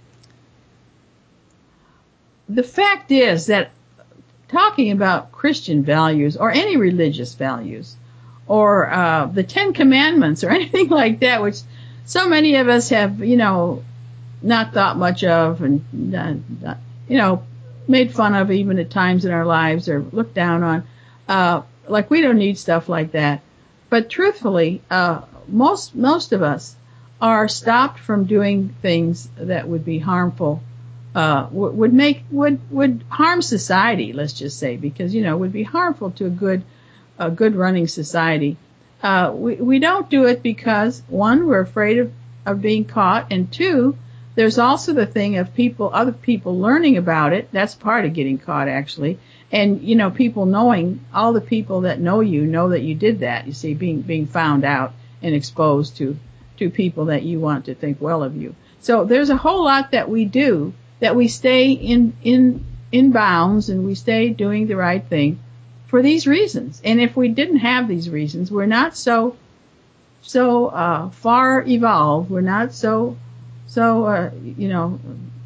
the fact is that talking about Christian values or any religious values or uh, the Ten Commandments or anything like that, which so many of us have, you know, not thought much of and, not, not, you know, made fun of even at times in our lives or looked down on, uh, like we don't need stuff like that. But truthfully, uh, most most of us are stopped from doing things that would be harmful, uh, would make would would harm society. Let's just say, because you know would be harmful to a good a good running society. Uh, we we don't do it because one, we're afraid of of being caught, and two, there's also the thing of people other people learning about it. That's part of getting caught, actually. And, you know, people knowing, all the people that know you know that you did that, you see, being being found out and exposed to to people that you want to think well of you. So there's a whole lot that we do, that we stay in in in bounds and we stay doing the right thing for these reasons. And if we didn't have these reasons, we're not so so uh far evolved, we're not so so uh you know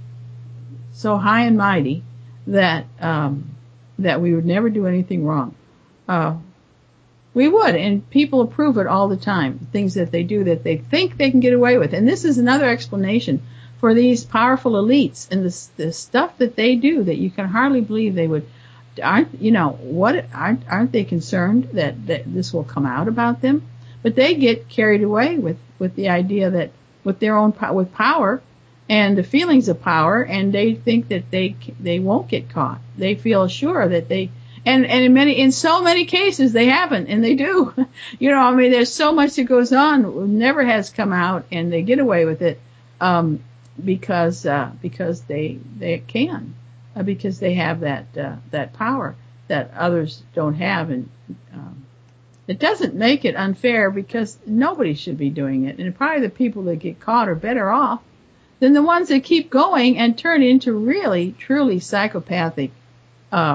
so high and mighty that um that we would never do anything wrong. Uh, we would, and people approve it all the time, things that they do that they think they can get away with. And this is another explanation for these powerful elites and the, the stuff that they do that you can hardly believe they would. Aren't, you know, what, aren't, aren't they concerned that, that this will come out about them? But they get carried away with, with the idea that with their own, with power, and the feelings of power, and they think that they they won't get caught. They feel sure that they, and and in many in so many cases they haven't, and they do. You know, I mean, there's so much that goes on, never has come out, and they get away with it um, because uh, because they they can, uh, because they have that uh, that power that others don't have, and um, it doesn't make it unfair because nobody should be doing it, and probably the people that get caught are better off than the ones that keep going and turn into really, truly psychopathic um,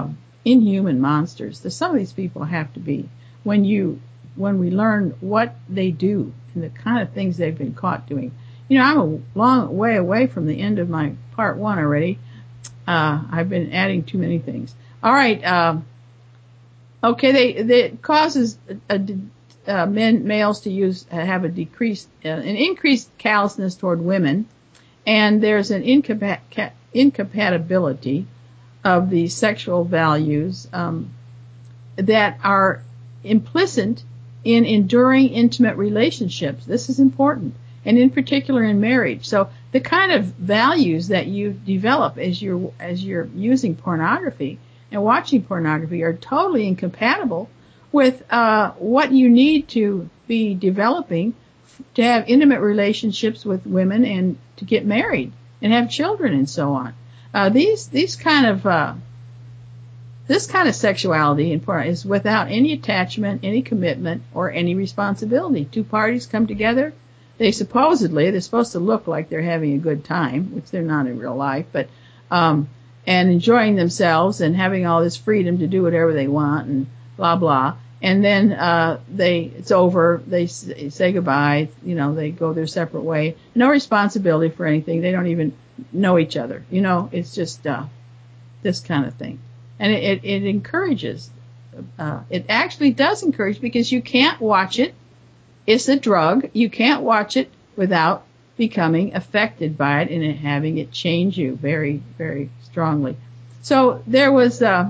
inhuman monsters. There's, some of these people have to be. When you, when we learn what they do and the kind of things they've been caught doing. You know, I'm a long way away from the end of my part one already. Uh, I've been adding too many things. All right. Um, okay. They, they it causes a, a, uh, men, males to use, uh, have a decreased, uh, an increased callousness toward women. And there's an incompat- incompatibility of the sexual values, um, that are implicit in enduring intimate relationships. This is important. And in particular in marriage. So the kind of values that you develop as you're, as you're using pornography and watching pornography are totally incompatible with, uh, what you need to be developing to have intimate relationships with women and to get married and have children and so on. Uh, these, these kind of, uh, this kind of sexuality in porn is without any attachment, any commitment, or any responsibility. Two parties come together. They supposedly, they're supposed to look like they're having a good time, which they're not in real life, but, um, and enjoying themselves and having all this freedom to do whatever they want and blah, blah. And then, uh, they, it's over. They say goodbye. You know, they go their separate way. No responsibility for anything. They don't even know each other. You know, it's just, uh, this kind of thing. And it, it, it encourages, uh, it actually does encourage because you can't watch it. It's a drug. You can't watch it without becoming affected by it and it having it change you very, very strongly. So there was uh,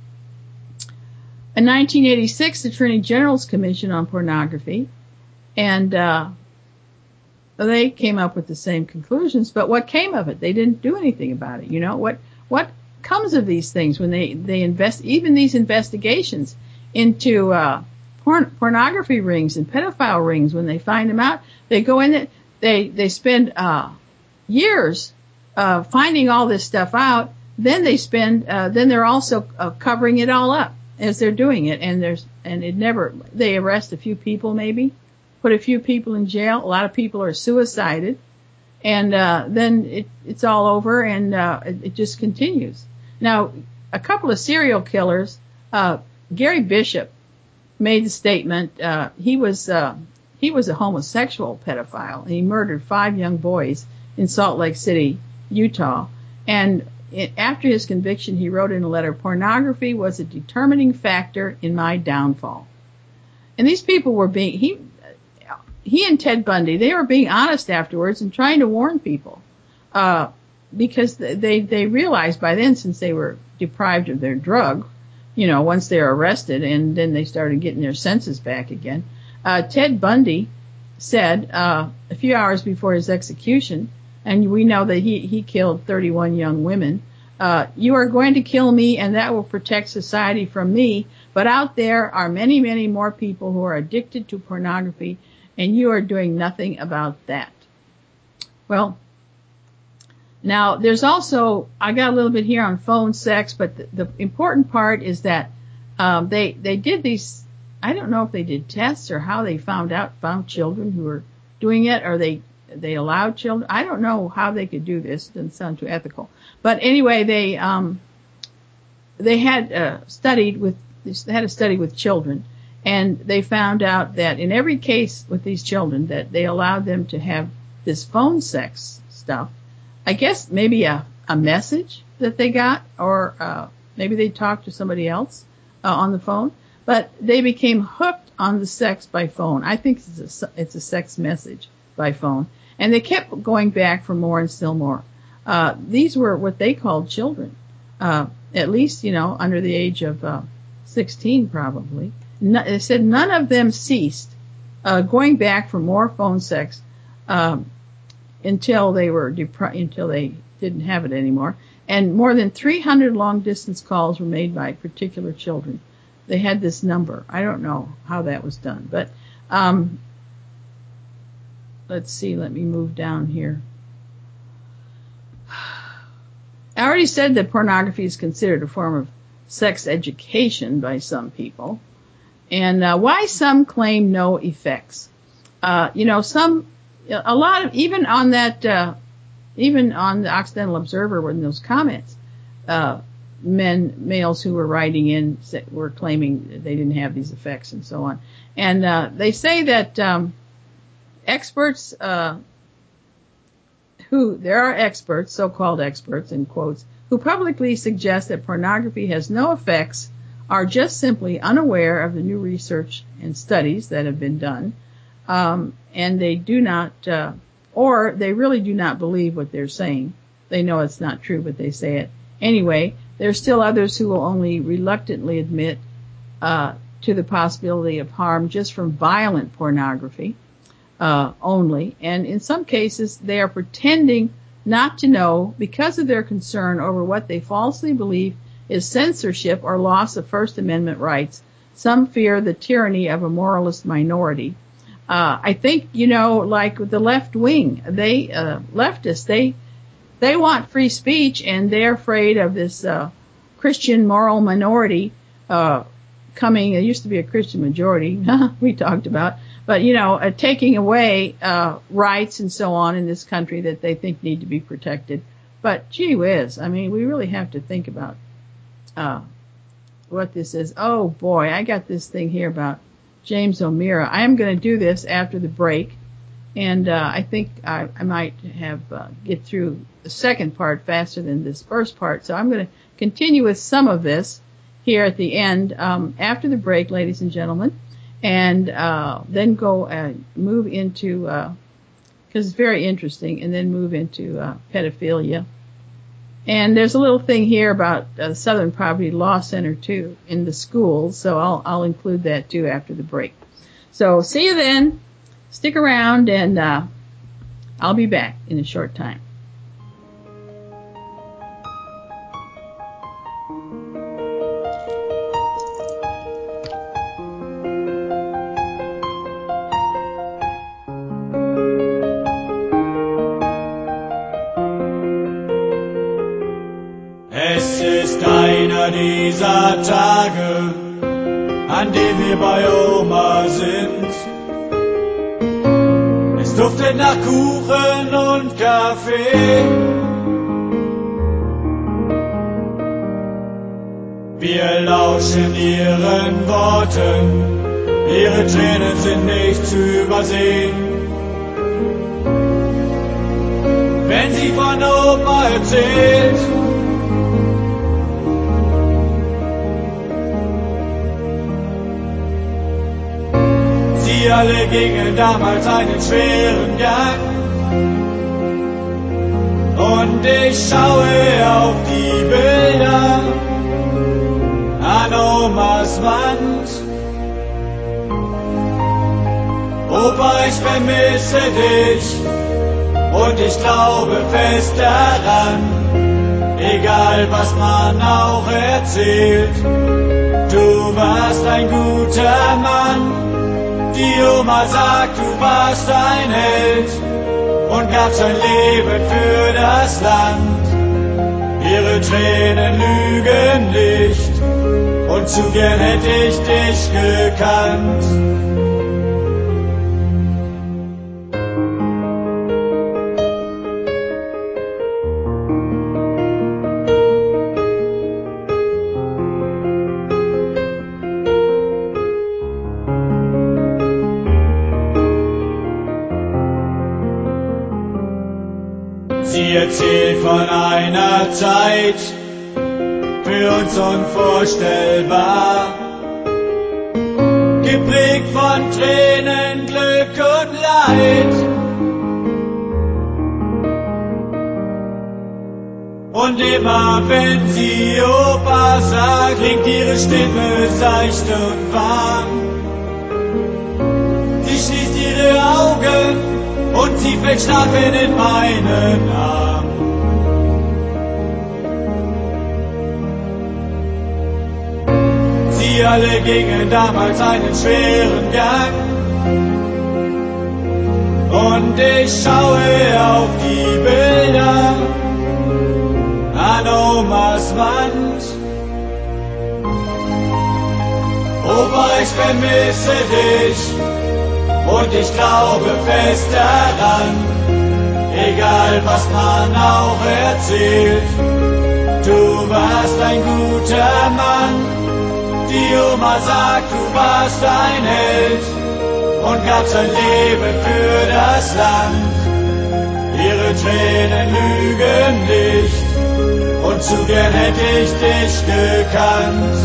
a nineteen eighty-six Attorney General's Commission on Pornography, and uh, they came up with the same conclusions. But what came of it? They didn't do anything about it. You know what? What comes of these things when they they invest? Even these investigations into uh, Porn, pornography rings and pedophile rings, when they find them out, they go in it, they, they spend, uh, years, uh, finding all this stuff out. Then they spend, uh, then they're also uh, covering it all up as they're doing it. And there's, and it never, they arrest a few people maybe, put a few people in jail. A lot of people are suicided. And, uh, then it, it's all over and, uh, it, it just continues. Now, a couple of serial killers, uh, Gary Bishop, made the statement, uh, he was, uh, he was a homosexual pedophile. He murdered five young boys in Salt Lake City, Utah. And it, after his conviction, he wrote in a letter, pornography was a determining factor in my downfall. And these people were being, he, he and Ted Bundy, they were being honest afterwards and trying to warn people, uh, because they, they realized by then, since they were deprived of their drug, you know, once they're arrested and then they started getting their senses back again. Uh, Ted Bundy said, uh, a few hours before his execution, and we know that he, he killed thirty-one young women, uh, you are going to kill me and that will protect society from me. But out there are many, many more people who are addicted to pornography and you are doing nothing about that. Well, now, there's also, I got a little bit here on phone sex, but the, the important part is that um, they they did these, I don't know if they did tests or how they found out, found children who were doing it, or they they allowed children. I don't know how they could do this. It doesn't sound too ethical. But anyway, they um, they had uh, studied with, they had a study with children, and they found out that in every case with these children that they allowed them to have this phone sex stuff. I guess maybe a, a message that they got, or uh, maybe they talked to somebody else uh, on the phone, but they became hooked on the sex by phone. I think it's a, it's a sex message by phone, and they kept going back for more and still more. Uh, these were what they called children, uh, at least, you know, under the age of uh, sixteen probably. No, they said none of them ceased uh, going back for more phone sex um, until they were depri- until they didn't have it anymore. And more than three hundred long distance calls were made by particular children. They had this number. I don't know how that was done, but um, let's see. Let me move down here. I already said that pornography is considered a form of sex education by some people, and uh, why some claim no effects. Uh, you know, some, a lot of, even on that, uh, even on the Occidental Observer in those comments, uh, men, males who were writing in were claiming they didn't have these effects and so on. And uh, they say that um, experts, uh, who there are experts, so-called experts in quotes, who publicly suggest that pornography has no effects, are just simply unaware of the new research and studies that have been done, um, and they do not, uh, or they really do not believe what they're saying. They know it's not true, but they say it anyway. There's still others who will only reluctantly admit uh, to the possibility of harm just from violent pornography uh, only, and in some cases they are pretending not to know because of their concern over what they falsely believe is censorship or loss of First Amendment rights. Some fear the tyranny of a moralist minority. Uh, I think, you know, like the left wing, they, uh, leftists, they, they want free speech and they're afraid of this, uh, Christian moral minority, uh, coming, it used to be a Christian majority, we talked about, but, you know, uh, taking away, uh, rights and so on in this country that they think need to be protected. But gee whiz, I mean, we really have to think about, uh, what this is. Oh boy, I got this thing here about James O'Meara. I am going to do this after the break, and uh, I think I, I might have uh, get through the second part faster than this first part. So I'm going to continue with some of this here at the end um, after the break, ladies and gentlemen, and uh, then go and move into because it's very interesting, and then move into uh, pedophilia. And there's a little thing here about uh, Southern Poverty Law Center, too, in the schools, so I'll, I'll include that, too, after the break. So see you then. Stick around, and uh, I'll be back in a short time. Es ist einer dieser Tage, an dem wir bei Oma sind. Es duftet nach Kuchen und Kaffee. Wir lauschen ihren Worten, ihre Tränen sind nicht zu übersehen. Wenn sie von Oma erzählt, sie alle gingen damals einen schweren Gang. Und ich schaue auf die Bilder an Omas Wand. Opa, ich vermisse dich und ich glaube fest daran, egal was man auch erzählt, du warst ein guter Mann. Die Oma sagt, du warst ein Held und gabst dein Leben für das Land. Ihre Tränen lügen nicht und zu gern hätte ich dich gekannt. Sie erzählt von einer Zeit, für uns unvorstellbar, geprägt von Tränen, Glück und Leid. Und immer wenn sie Opa sagt, klingt ihre Stimme seicht und warm. Sie schließt ihre Augen und sie fällt schlafen in meinen Arm. Sie alle gingen damals einen schweren Gang. Und ich schaue auf die Bilder an Omas Wand. Opa, ich vermisse dich. Und ich glaube fest daran, egal was man auch erzählt, Du warst ein guter Mann, die Oma sagt, du warst ein Held und gab sein Leben für das Land. Ihre Tränen lügen nicht und zu gern hätte ich dich gekannt.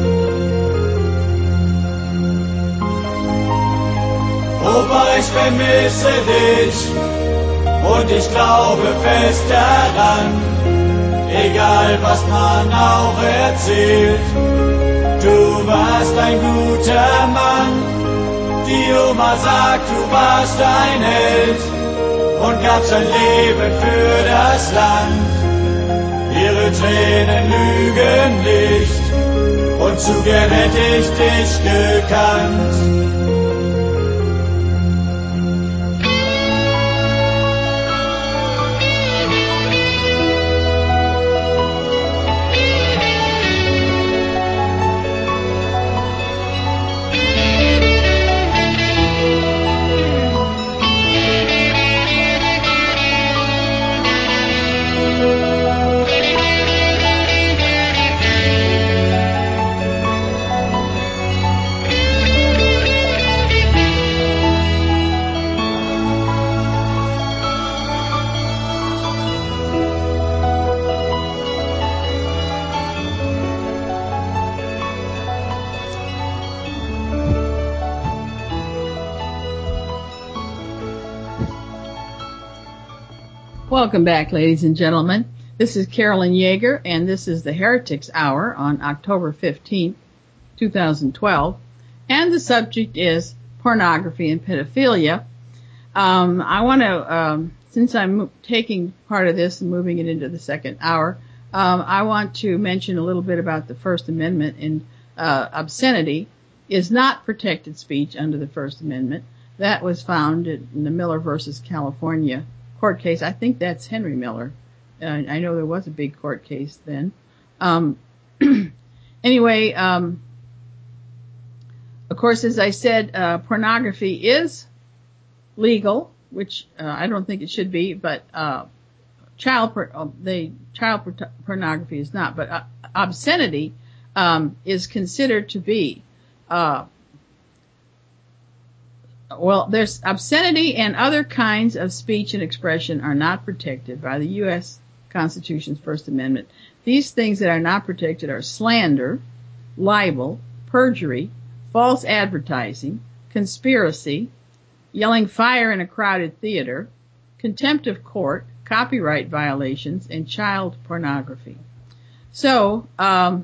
Opa, ich vermisse dich und ich glaube fest daran, egal was man auch erzählt. Du warst ein guter Mann, die Oma sagt, du warst ein Held und gab sein Leben für das Land. Ihre Tränen lügen nicht und zu gern hätte ich dich gekannt. Welcome back, ladies and gentlemen. This is Carolyn Yeager, and this is the Heretics Hour on October fifteenth, twenty twelve. And the subject is pornography and pedophilia. Um, I want to, um, since I'm taking part of this and moving it into the second hour, um, I want to mention a little bit about the First Amendment. And uh, obscenity is not protected speech under the First Amendment. That was found in the Miller versus California court case. I think that's Henry Miller. Uh, I know there was a big court case then. Um, anyway, um, of course, as I said, uh, pornography is legal, which uh, I don't think it should be, but uh, child por- uh, the child por- pornography is not. But uh, obscenity um, is considered to be. Uh, Well, there's obscenity and other kinds of speech and expression are not protected by the U S Constitution's First Amendment. These things that are not protected are slander, libel, perjury, false advertising, conspiracy, yelling fire in a crowded theater, contempt of court, copyright violations, and child pornography. So, um,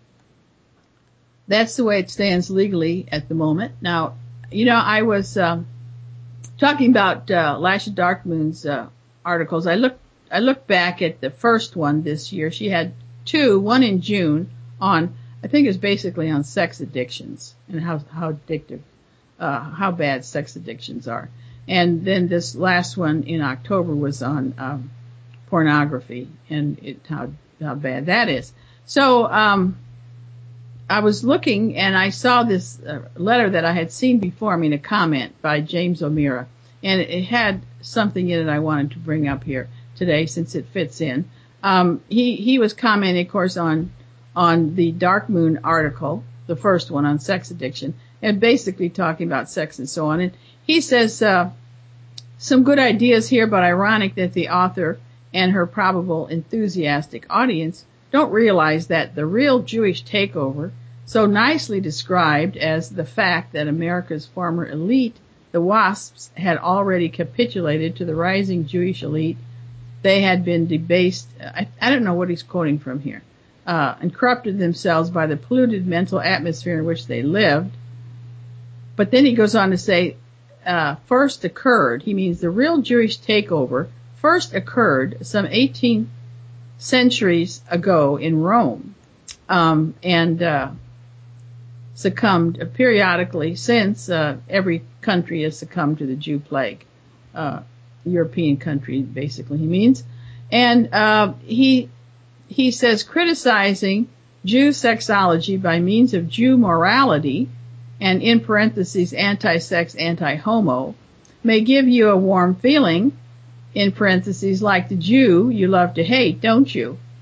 that's the way it stands legally at the moment. Now, you know, I was um, talking about uh, Lasha Darkmoon's uh, articles. I looked, I looked back at the first one this year. She had two, one in June on, I think it was basically on sex addictions and how how addictive, uh, how bad sex addictions are. And then this last one in October was on um, pornography and it, how how bad that is. So. Um, I was looking and I saw this uh, letter that I had seen before, I mean a comment by James O'Meara, and it had something in it I wanted to bring up here today since it fits in. Um, he, he was commenting, of course, on, on the Darkmoon article, the first one on sex addiction, and basically talking about sex and so on. And he says, uh, some good ideas here, but ironic that the author and her probable enthusiastic audience don't realize that the real Jewish takeover, so nicely described as the fact that America's former elite, the WASPs, had already capitulated to the rising Jewish elite. They had been debased, I, I don't know what he's quoting from here, uh, and corrupted themselves by the polluted mental atmosphere in which they lived. But then he goes on to say, uh, first occurred, he means the real Jewish takeover first occurred some eighteen centuries ago in Rome, um, and uh, succumbed periodically since uh, every country has succumbed to the Jew plague. Uh, European country, basically, he means. And uh, he he says criticizing Jew sexology by means of Jew morality, and in parentheses anti-sex, anti-homo, may give you a warm feeling, in parentheses, like the Jew you love to hate, don't you?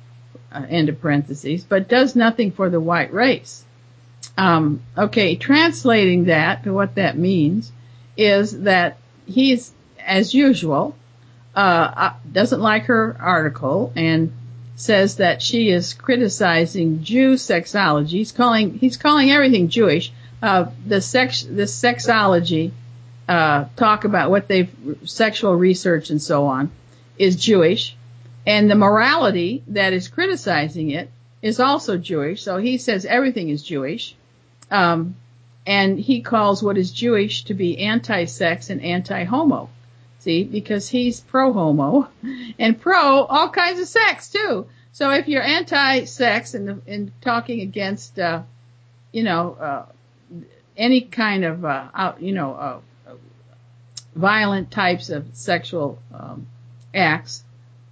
uh, end of parentheses, but does nothing for the white race. Um, okay, translating that to what that means is that he's, as usual, uh, doesn't like her article and says that she is criticizing Jew sexology. He's calling, he's calling everything Jewish. Uh, the sex, the sexology, uh, talk about what they've, sexual research and so on, is Jewish. And the morality that is criticizing it is also Jewish. So he says everything is Jewish. Um, and he calls what is Jewish to be anti-sex and anti-homo. See, because he's pro-homo and pro all kinds of sex too. So if you're anti-sex and, and talking against, uh, you know, uh, any kind of, uh, out, you know, uh, violent types of sexual, um, acts,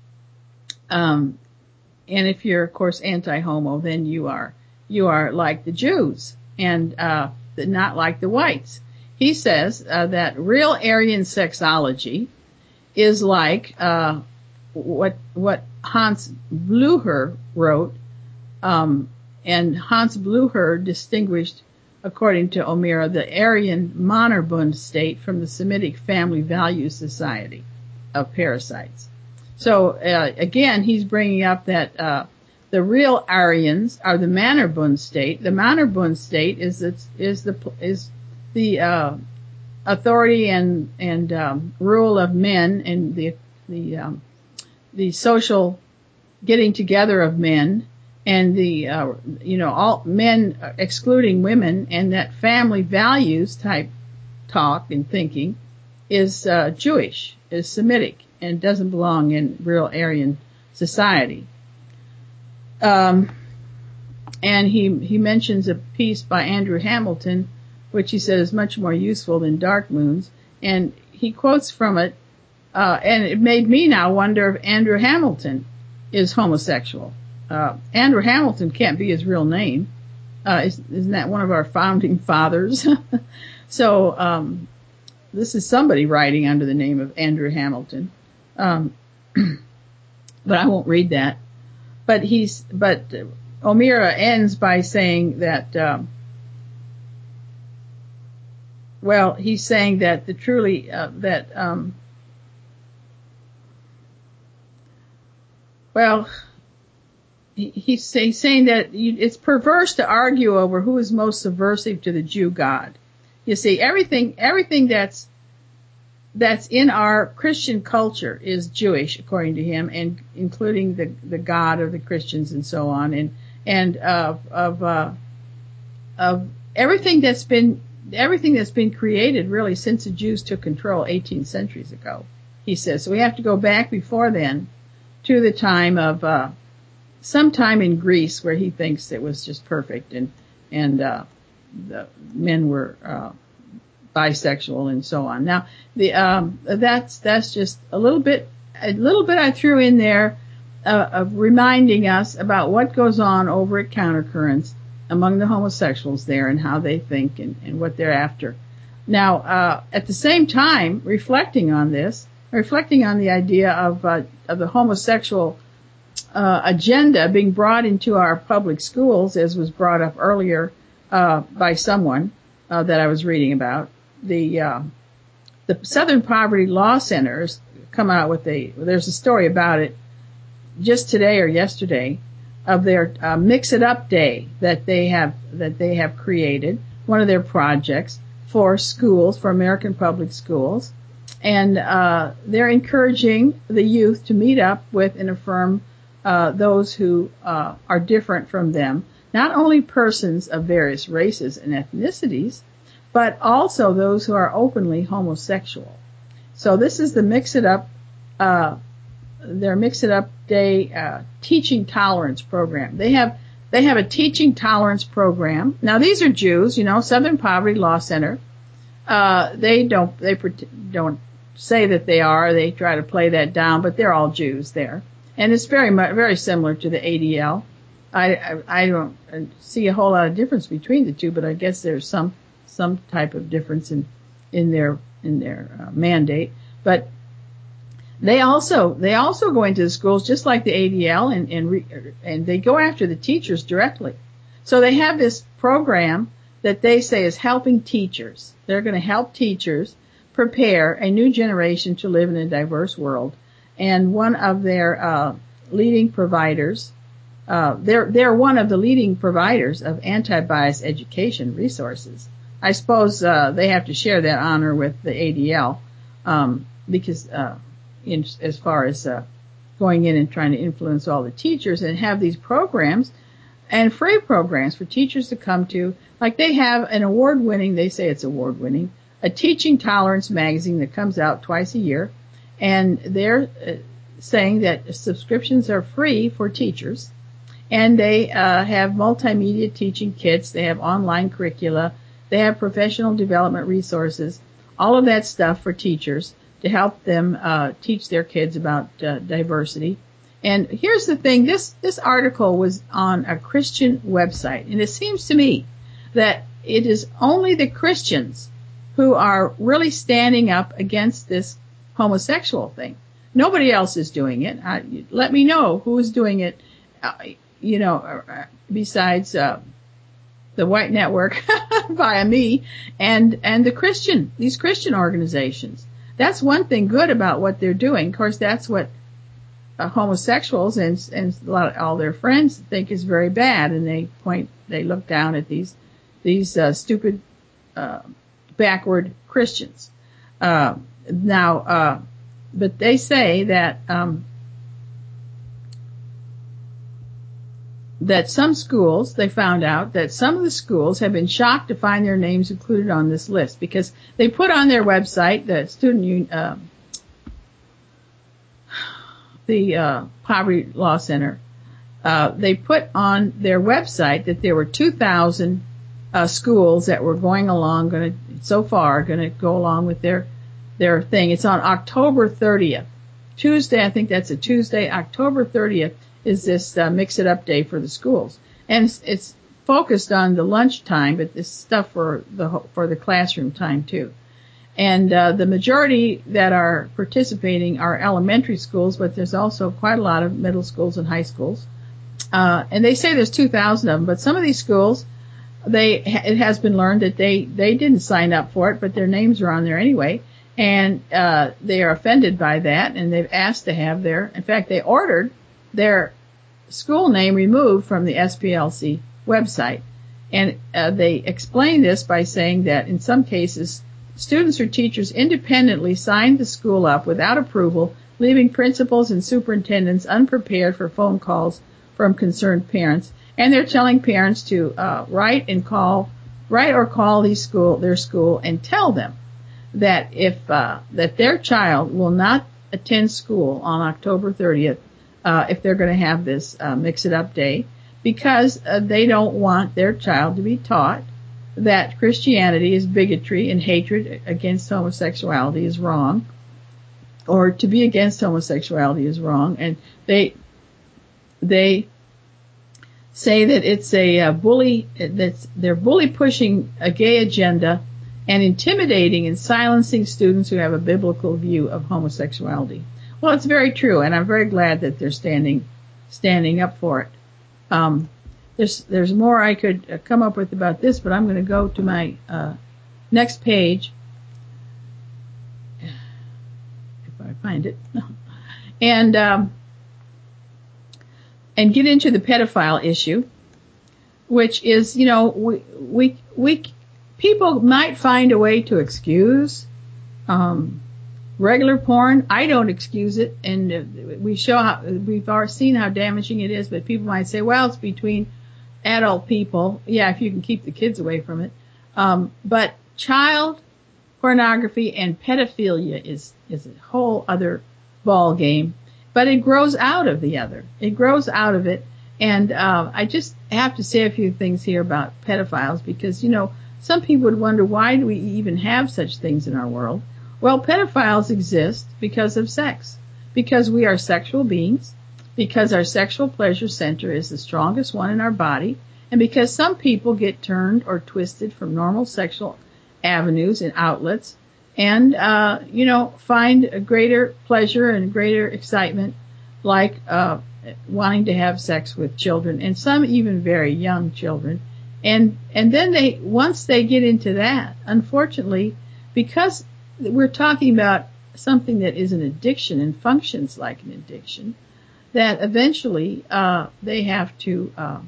um, and if you're, of course, anti-homo, then you are, you are like the Jews and, uh, not like the whites. He says uh, that real Aryan sexology is like uh, what what Hans Blücher wrote, um, and Hans Blücher distinguished, according to O'Meara, the Aryan Mannerbund state from the Semitic Family Values Society of parasites. So uh, again, he's bringing up that uh, the real Aryans are the Mannerbund state. The Mannerbund state is the, is the is the uh, authority and and um, rule of men and the the um, the social getting together of men and the uh, you know all men excluding women, and that family values type talk and thinking is uh, Jewish, is Semitic, and doesn't belong in real Aryan society. Um, and he he mentions a piece by Andrew Hamilton, which he said is much more useful than Dark Moons, and he quotes from it, uh, and it made me now wonder if Andrew Hamilton is homosexual. Uh, Andrew Hamilton can't be his real name. Uh, isn't that one of our founding fathers? So, um, this is somebody writing under the name of Andrew Hamilton. Um, but I won't read that. But he's, but O'Meara ends by saying that, um, well, he's saying that the truly, uh, that, um, well, he, he's, he's saying that you, it's perverse to argue over who is most subversive to the Jew God. You see, everything, everything that's, that's in our Christian culture is Jewish, according to him, and including the, the God of the Christians and so on, and, and, uh, of, uh, of everything that's been, everything that's been created really since the Jews took control eighteen centuries ago, he says. So we have to go back before then to the time of, uh, sometime in Greece where he thinks it was just perfect and, and, uh, the men were, uh, bisexual and so on. Now, the, um, that's, that's just a little bit, a little bit I threw in there, uh, of reminding us about what goes on over at Countercurrents among the homosexuals there and how they think and, and what they're after. Now, uh, at the same time, reflecting on this, reflecting on the idea of, uh, of the homosexual, uh, agenda being brought into our public schools, as was brought up earlier, uh, by someone, uh, that I was reading about. The, uh, the Southern Poverty Law Centers come out with a, there's a story about it just today or yesterday of their, uh, Mix It Up Day that they have, that they have created, one of their projects for schools, for American public schools. And, uh, they're encouraging the youth to meet up with and affirm, uh, those who, uh, are different from them. Not only persons of various races and ethnicities, but also those who are openly homosexual. So this is the Mix It Up, uh, their Mix It Up Day, uh, teaching tolerance program. They have, they have a teaching tolerance program. Now these are Jews, you know, Southern Poverty Law Center. Uh, they don't, they don't say that they are, they try to play that down, but they're all Jews there. And it's very much, very similar to the A D L. I, I, I don't see a whole lot of difference between the two, but I guess there's some, some type of difference in, in their, in their uh, mandate. But They also they also go into the schools just like the A D L, and and, re, and they go after the teachers directly. So they have this program that they say is helping teachers. They're going to help teachers prepare a new generation to live in a diverse world. And one of their uh, leading providers, uh, they're they're one of the leading providers of anti-bias education resources. I suppose uh, they have to share that honor with the A D L um, because. Uh, In, as far as uh, going in and trying to influence all the teachers, and have these programs and free programs for teachers to come to. Like they have an award-winning, they say it's award-winning, a Teaching Tolerance magazine that comes out twice a year, and they're uh, saying that subscriptions are free for teachers, and they uh, have multimedia teaching kits, they have online curricula, they have professional development resources, all of that stuff for teachers to help them uh, teach their kids about uh, diversity. And here's the thing, this this article was on a Christian website, and it seems to me that it is only the Christians who are really standing up against this homosexual thing. Nobody else is doing it. I, let me know who is doing it, uh, you know, uh, besides uh, the white network via me and and the Christian, these Christian organizations. That's one thing good about what they're doing. Of course, that's what uh, homosexuals and and a lot of, all their friends think is very bad, and they point, they look down at these these uh, stupid, uh, backward Christians. Uh, now, uh, but they say that um, that some schools, they found out that some of the schools have been shocked to find their names included on this list, because they put on their website, the student, uh, the uh, Poverty Law Center, uh, they put on their website that there were two thousand uh, schools that were going along, going to, so far, going to go along with their their thing. It's on October thirtieth, Tuesday. I think that's a Tuesday, October thirtieth. Is this uh, Mix It Up Day for the schools, and it's, it's focused on the lunch time, but this stuff for the for the classroom time too. And uh, the majority that are participating are elementary schools, but there's also quite a lot of middle schools and high schools. Uh, and they say there's two thousand of them, but some of these schools, they it has been learned that they they didn't sign up for it, but their names are on there anyway, and uh, they are offended by that, and they've asked to have their, in fact, they ordered their school name removed from the S P L C website. And uh, they explain this by saying that in some cases, students or teachers independently signed the school up without approval, leaving principals and superintendents unprepared for phone calls from concerned parents. And they're telling parents to uh, write and call, write or call these school, their school, and tell them that if uh, that their child will not attend school on October thirtieth, Uh, if they're going to have this uh, Mix It Up Day, because uh, they don't want their child to be taught that Christianity is bigotry and hatred against homosexuality is wrong, or to be against homosexuality is wrong. And they they say that it's a uh, bully, that's they're bully pushing a gay agenda and intimidating and silencing students who have a biblical view of homosexuality. Well, it's very true, and I'm very glad that they're standing standing up for it. Um, there's there's more I could uh, come up with about this, but I'm going to go to my uh, next page, if I find it, and um, and get into the pedophile issue, which is, you know, we we we people might find a way to excuse Um, regular porn. I don't excuse it, and uh, we show how, we've already seen how damaging it is, but people might say, well, it's between adult people. Yeah, if you can keep the kids away from it. Um, but child pornography and pedophilia is, is a whole other ball game, but it grows out of the other. It grows out of it. And, uh, I just have to say a few things here about pedophiles, because, you know, some people would wonder, why do we even have such things in our world? Well, pedophiles exist because of sex, because we are sexual beings, because our sexual pleasure center is the strongest one in our body, and because some people get turned or twisted from normal sexual avenues and outlets, and, uh, you know, find a greater pleasure and greater excitement, like, uh, wanting to have sex with children, and some even very young children. And, and then they, once they get into that, unfortunately, because we're talking about something that is an addiction and functions like an addiction, that eventually, uh, they have to, uh,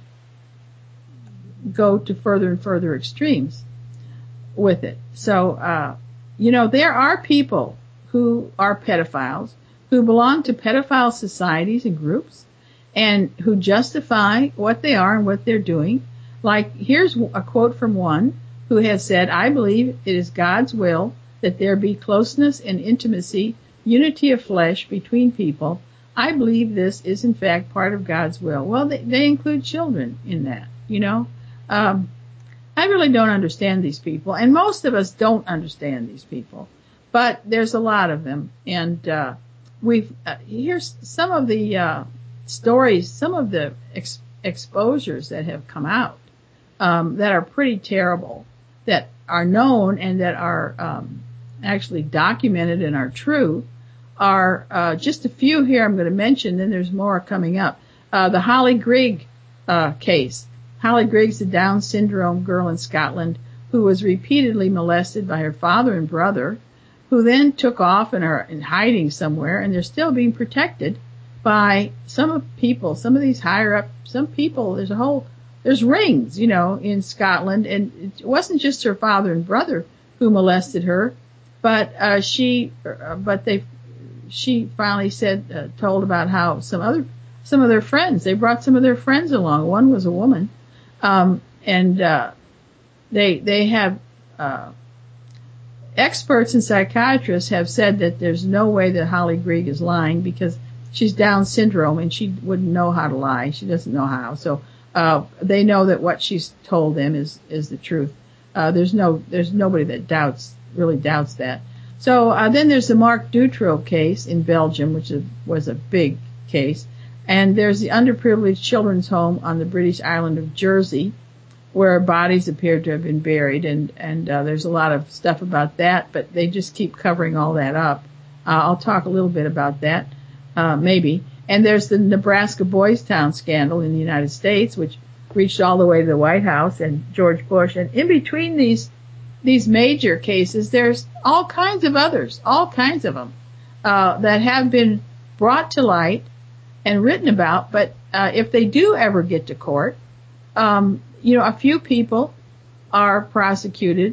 go to further and further extremes with it. So, uh, you know, there are people who are pedophiles, who belong to pedophile societies and groups, and who justify what they are and what they're doing. Like, here's a quote from one who has said, "I believe it is God's will that there be closeness and intimacy, unity of flesh between people. I believe this is in fact part of God's will." Well, they, they include children in that, you know. Um, I really don't understand these people, and most of us don't understand these people, but there's a lot of them. And uh, we've uh, here's some of the uh, stories, some of the ex- exposures that have come out um, that are pretty terrible, that are known and that are um, actually documented and are true. Are uh, just a few here I'm going to mention. Then there's more coming up. Uh, the Holly Grigg uh, case. Holly Grigg's a Down syndrome girl in Scotland who was repeatedly molested by her father and brother, who then took off and are in hiding somewhere, and they're still being protected by some of people, some of these higher up, some people. There's a whole, there's rings, you know, in Scotland, and it wasn't just her father and brother who molested her, but uh, she, uh, but they, she finally said, uh, told about how some other, some of their friends, they brought some of their friends along. One was a woman. Um, and, uh, they, they have, uh, experts and psychiatrists have said that there's no way that Holly Grigg is lying because she's Down syndrome and she wouldn't know how to lie. She doesn't know how. So, uh, they know that what she's told them is, is the truth. Uh, there's no, there's nobody that doubts, really doubts that. So, uh, then there's the Marc Dutroux case in Belgium, which is, was a big case. And there's the underprivileged children's home on the British island of Jersey, where bodies appear to have been buried. And, and uh, there's a lot of stuff about that, but they just keep covering all that up. Uh, I'll talk a little bit about that, uh, maybe. And there's the Nebraska Boys Town scandal in the United States, which reached all the way to the White House and George Bush. And in between these, these major cases, there's all kinds of others, all kinds of them, uh, that have been brought to light and written about, but uh, if they do ever get to court, um, you know, a few people are prosecuted,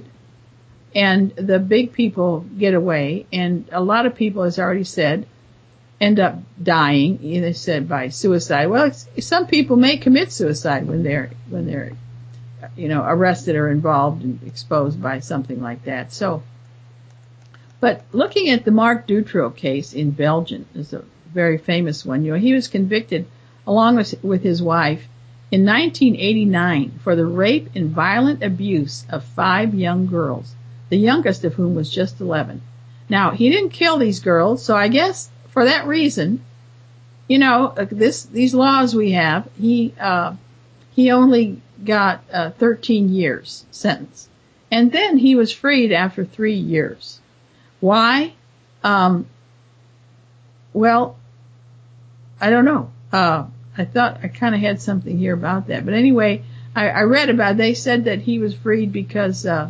and the big people get away, and a lot of people, as I already said, end up dying. They said by suicide. Well, it's, some people may commit suicide when they're when they're, you know, arrested or involved and exposed by something like that. So, but looking at the Marc Dutroux case in Belgium is a very famous one. You know, he was convicted along with, with his wife in nineteen eighty-nine for the rape and violent abuse of five young girls, the youngest of whom was just eleven. Now, he didn't kill these girls, so I guess for that reason, you know, this these laws we have, he uh he only got uh, thirteen years sentence. And then he was freed after three years. Why? Um Well, I don't know. Uh, I thought I kind of had something here about that. But anyway, I, I read about it. They said that he was freed because uh,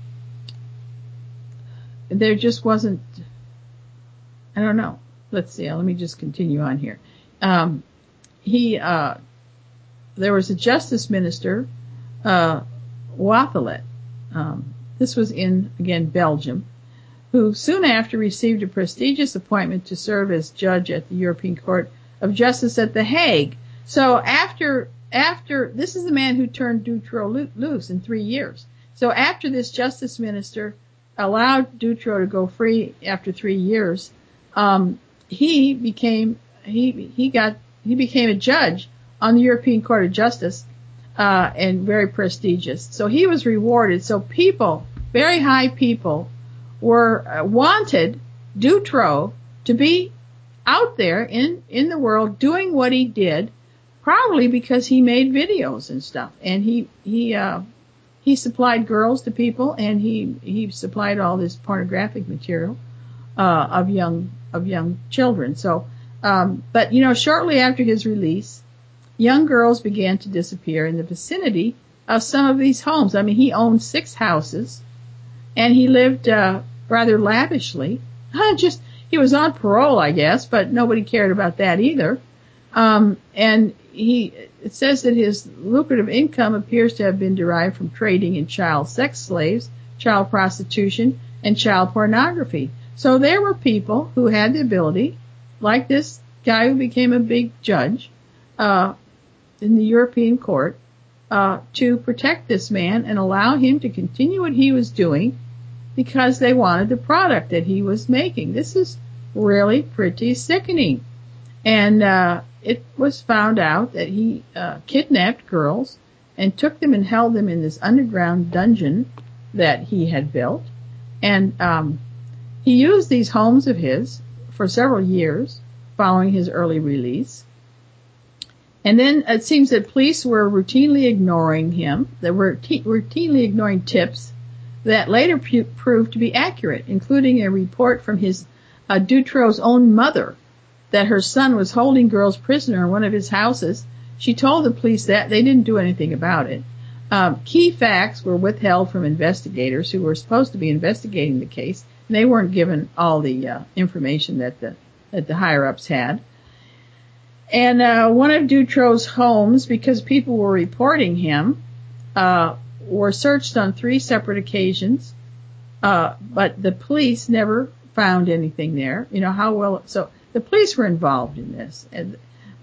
there just wasn't, I don't know. Let's see. Let me just continue on here. Um, he, uh, there was a justice minister, uh, Wathelet. Um, this was in, again, Belgium, who soon after received a prestigious appointment to serve as judge at the European Court of Justice at The Hague. So after, after, this is the man who turned Dutroux loose in three years. So after this justice minister allowed Dutroux to go free after three years, um, he became, he, he got, he became a judge on the European Court of Justice, uh, and very prestigious. So he was rewarded. So people, very high people, were uh, wanted Dutroux to be out there in, in the world doing what he did, probably because he made videos and stuff. And he, he, uh, he supplied girls to people, and he he supplied all this pornographic material uh, of young of young children. So, um, but you know, shortly after his release, young girls began to disappear in the vicinity of some of these homes. I mean, he owned six houses, and he lived uh, rather lavishly. Just he was on parole, I guess, but nobody cared about that either. Um, and he it says that his lucrative income appears to have been derived from trading in child sex slaves, child prostitution, and child pornography. So there were people who had the ability, like this guy who became a big judge uh, in the European court, uh, to protect this man and allow him to continue what he was doing because they wanted the product that he was making. This is really pretty sickening. And uh, it was found out that he uh, kidnapped girls and took them and held them in this underground dungeon that he had built. And um, he used these homes of his for several years following his early release. And then it seems that police were routinely ignoring him. They were t- routinely ignoring tips that later pu- proved to be accurate, including a report from his uh, Dutroux' own mother that her son was holding girls prisoner in one of his houses. She told the police that they didn't do anything about it. Um, key facts were withheld from investigators who were supposed to be investigating the case, and they weren't given all the uh, information that the that the higher-ups had. And uh, one of Dutroux' homes, because people were reporting him, uh, were searched on three separate occasions, uh, but the police never found anything there. You know how well so. The police were involved in this, and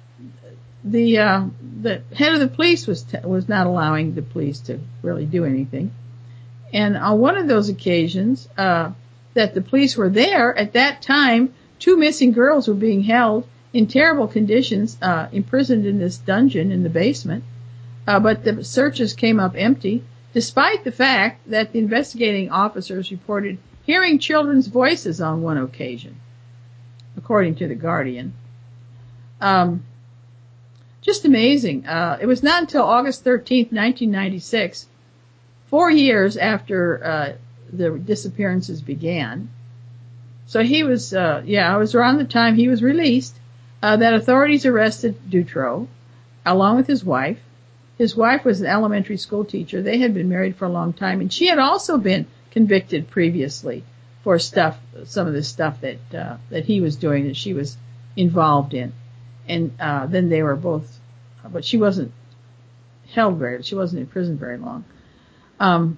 the uh, the head of the police was t- was not allowing the police to really do anything. And on one of those occasions uh, that the police were there, at that time, two missing girls were being held in terrible conditions, uh, imprisoned in this dungeon in the basement. Uh, but the searches came up empty, despite the fact that the investigating officers reported hearing children's voices on one occasion, according to the Guardian. Um, just amazing. Uh, it was not until August thirteenth, nineteen ninety-six, four years after uh, the disappearances began. So he was, uh, yeah, it was around the time he was released uh, that authorities arrested Dutroux, along with his wife. His wife was an elementary school teacher. They had been married for a long time, and she had also been convicted previously for stuff, some of the stuff that uh, that he was doing, that she was involved in. And uh, then they were both, but she wasn't held very, she wasn't in prison very long. Um,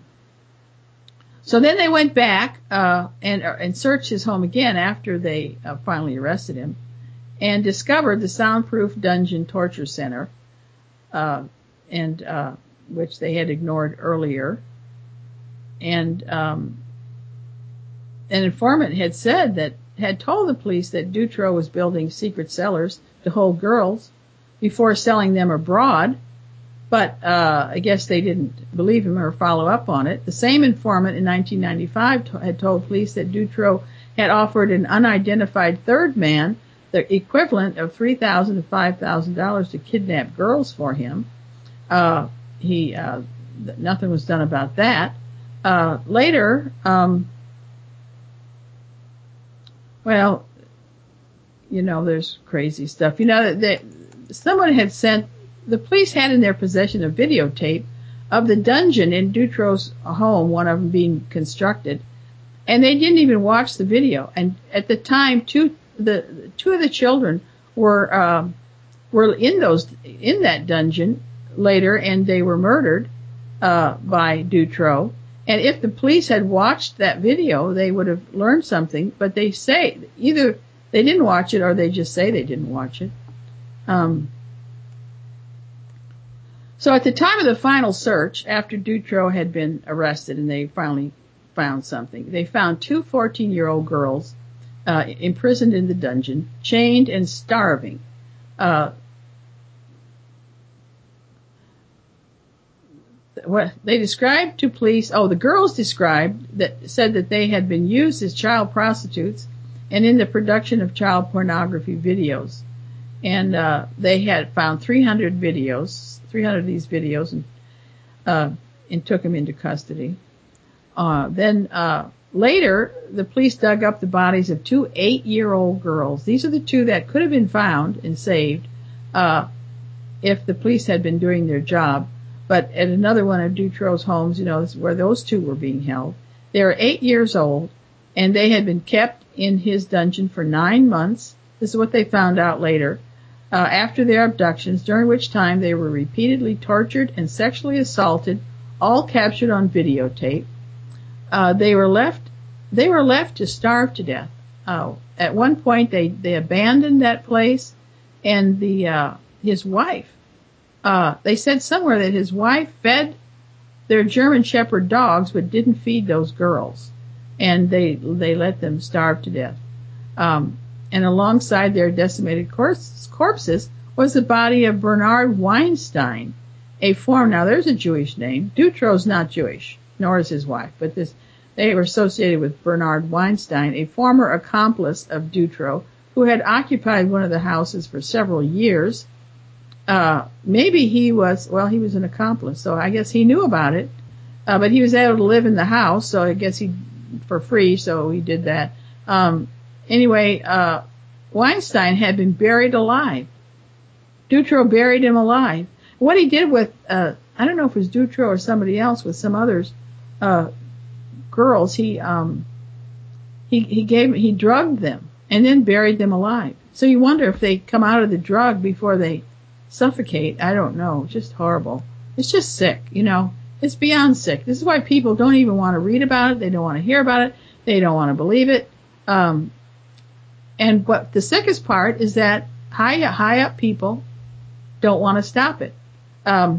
so then they went back uh, and and searched his home again after they uh, finally arrested him, and discovered the soundproof dungeon torture center, uh, and uh, which they had ignored earlier. And um, an informant had said that, had told the police that Dutroux was building secret cellars to hold girls before selling them abroad, but uh, I guess they didn't believe him or follow up on it. The same informant in nineteen ninety-five t- had told police that Dutroux had offered an unidentified third man the equivalent of three thousand dollars to five thousand dollars to kidnap girls for him. Uh, he, uh, nothing was done about that. Uh, later, um, well, you know, there's crazy stuff. You know, that someone had sent, the police had in their possession a videotape of the dungeon in Dutroux' home, one of them being constructed, and they didn't even watch the video. And at the time, two the two of the children were uh, were in those in that dungeon later, and they were murdered uh, by Dutroux. And if the police had watched that video, they would have learned something. But they say either they didn't watch it or they just say they didn't watch it. Um, so at the time of the final search, after Dutroux had been arrested and they finally found something, they found two fourteen-year-old girls uh, imprisoned in the dungeon, chained and starving. Uh, What they described to police, oh, the girls described that said that they had been used as child prostitutes and in the production of child pornography videos. And uh, they had found three hundred videos, three hundred of these videos, and uh, and took him into custody. Uh, then uh, later, the police dug up the bodies of two eight-year-old girls. These are the two that could have been found and saved uh, if the police had been doing their job. But at another one of Dutro's homes, you know, this is where those two were being held. They were eight years old, and they had been kept in his dungeon for nine months. This is what they found out later. Uh, after their abductions, during which time they were repeatedly tortured and sexually assaulted, all captured on videotape. Uh, they were left, they were left to starve to death. Uh, at one point, they, they abandoned that place, and the, uh, his wife, uh, they said somewhere that his wife fed their German Shepherd dogs, but didn't feed those girls, and they, they let them starve to death. Um, and alongside their decimated corpse, corpses was the body of Bernard Weinstein, a former, now there's a Jewish name. Dutro's not Jewish, nor is his wife, but this, they were associated with Bernard Weinstein, a former accomplice of Dutro, who had occupied one of the houses for several years. Uh, maybe he was, well, he was an accomplice, so I guess he knew about it, uh, but he was able to live in the house, so I guess he, for free, so he did that. Um, anyway, uh, Weinstein had been buried alive. Dutro buried him alive. What he did with, uh, I don't know if it was Dutro or somebody else, with some others, uh, girls, he, um, he, he gave, he drugged them and then buried them alive. So you wonder if they come out of the drug before they suffocate. I don't know. Just horrible. It's just sick, you know. It's beyond sick. This is why people don't even want to read about it. They don't want to hear about it. They don't want to believe it. Um, and what the sickest part is that high, high up people don't want to stop it. Um,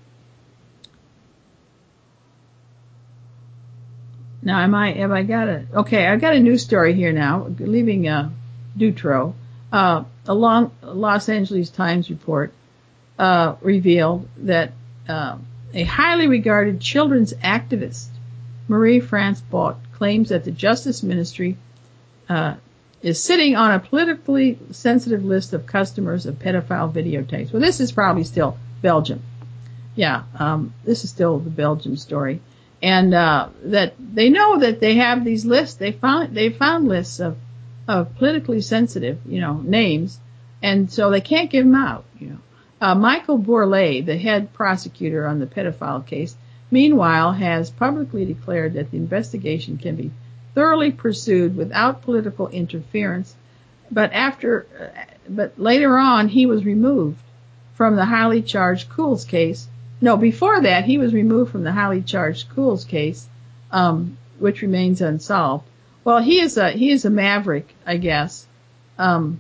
now, am I, have I got a, okay, I've got a news story here now, leaving, uh, Dutro. Uh, a long Los Angeles Times report, uh, revealed that, uh, a highly regarded children's activist, Marie-France Bott, claims that the Justice Ministry, uh, is sitting on a politically sensitive list of customers of pedophile videotapes. Well, this is probably still Belgium. Yeah, um, this is still the Belgium story. And, uh, that they know that they have these lists. They found, they found lists of, of politically sensitive, you know, names. And so they can't give them out, you know. Uh, Michael Bourlet, the head prosecutor on the pedophile case, meanwhile has publicly declared that the investigation can be thoroughly pursued without political interference, but after, uh, but later on he was removed from the highly charged Cools case. No, before that he was removed from the highly charged Cools case, um, which remains unsolved. Well, he is a he is a maverick, I guess, um,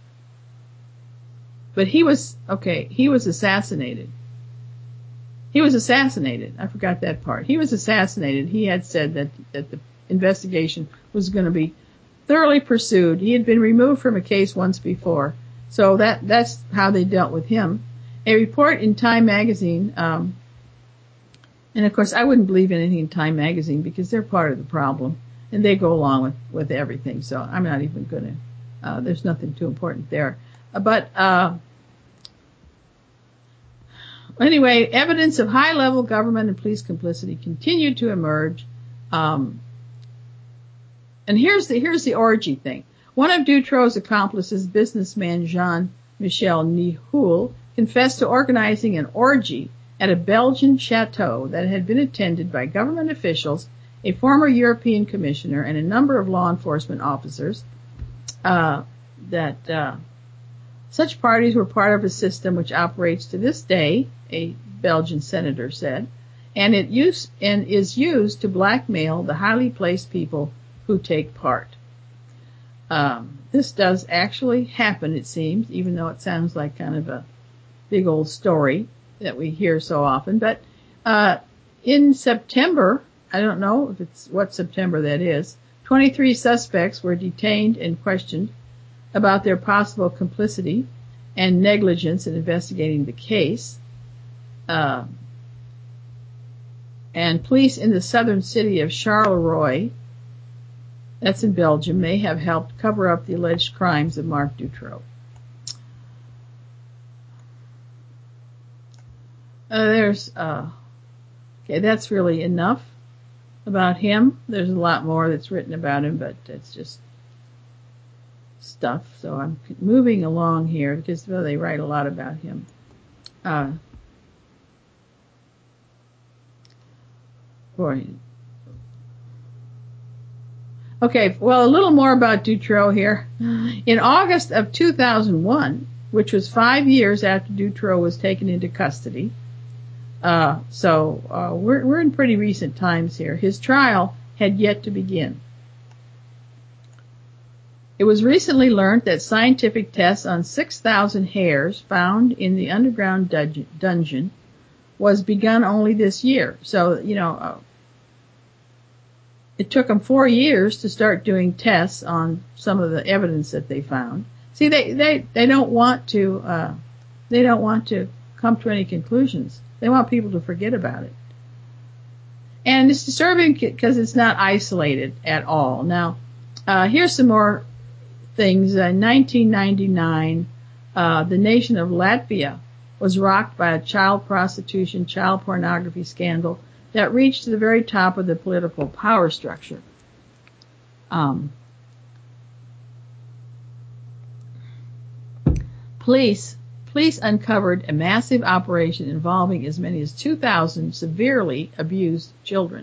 but he was okay. He was assassinated. He was assassinated. I forgot that part. He was assassinated. He had said that that the investigation was going to be thoroughly pursued. He had been removed from a case once before, so that that's how they dealt with him. A report in Time magazine, um, and of course I wouldn't believe anything in Time magazine because they're part of the problem and they go along with with everything. So I'm not even going to. Uh, there's nothing too important there. Uh, but uh, anyway, evidence of high-level government and police complicity continued to emerge. Um, And here's the, here's the orgy thing. One of Dutro's accomplices, businessman Jean-Michel Nihoul, confessed to organizing an orgy at a Belgian chateau that had been attended by government officials, a former European commissioner, and a number of law enforcement officers. Uh, that, uh, such parties were part of a system which operates to this day, a Belgian senator said, and it use, and is used to blackmail the highly placed people who take part. Um, this does actually happen, it seems, even though it sounds like kind of a big old story that we hear so often. But uh, in September, I don't know if it's what September that is, twenty-three suspects were detained and questioned about their possible complicity and negligence in investigating the case. Uh, and police in the southern city of Charleroi, that's in Belgium, may have helped cover up the alleged crimes of Marc Dutro. Uh, there's, uh, Okay, that's really enough about him. There's a lot more that's written about him, but it's just stuff. So I'm moving along here because well, they write a lot about him. Uh, boy. Okay, well, a little more about Dutroux here. In August of two thousand one, which was five years after Dutroux was taken into custody, uh, so uh, we're, we're in pretty recent times here, his trial had yet to begin. It was recently learned that scientific tests on six thousand hairs found in the underground dungeon was begun only this year. So, you know, uh, it took them four years to start doing tests on some of the evidence that they found. See, they, they, they don't want to, uh, they don't want to come to any conclusions. They want people to forget about it. And it's disturbing because it's not isolated at all. Now, uh, here's some more things. In nineteen ninety-nine, uh, the nation of Latvia was rocked by a child prostitution, child pornography scandal that reached to the very top of the political power structure. Um, police, police uncovered a massive operation involving as many as two thousand severely abused children.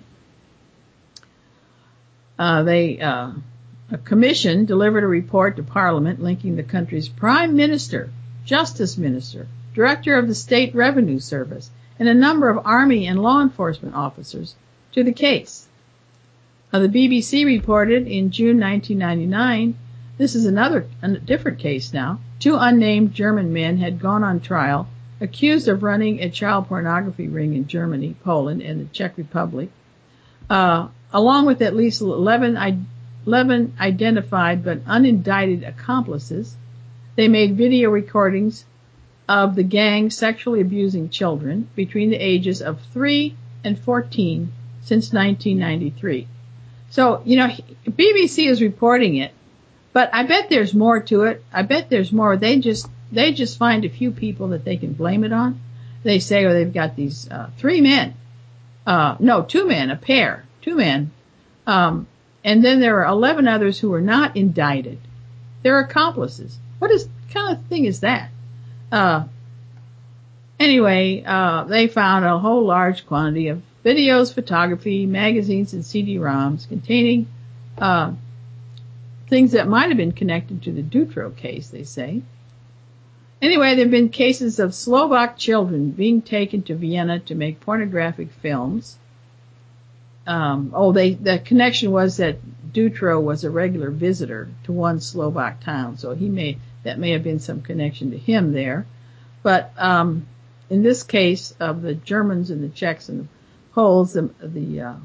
Uh, they, uh, a commission delivered a report to Parliament linking the country's Prime Minister, Justice Minister, Director of the State Revenue Service, and a number of Army and law enforcement officers to the case. Now, the B B C reported in June nineteen ninety-nine, this is another, a different case now, two unnamed German men had gone on trial accused of running a child pornography ring in Germany, Poland, and the Czech Republic, uh, along with at least eleven, eleven identified but unindicted accomplices. They made video recordings of the gang sexually abusing children between the ages of three and fourteen since nineteen ninety-three. So, you know, B B C is reporting it, but I bet there's more to it. I bet there's more. They just, they just find a few people that they can blame it on. They say, oh, they've got these, uh, three men, uh, no, two men, a pair, two men, um, and then there are eleven others who are not indicted. They're accomplices. What is, kind of thing is that? Uh, anyway, uh, they found a whole large quantity of videos, photography, magazines, and C D ROMs containing, uh, things that might have been connected to the Dutroux case, they say. Anyway, there have been cases of Slovak children being taken to Vienna to make pornographic films. Um, oh, they, the connection was that Dutroux was a regular visitor to one Slovak town, so he may, that may have been some connection to him there. But, um, in this case of the Germans and the Czechs and the Poles, the, the, uh,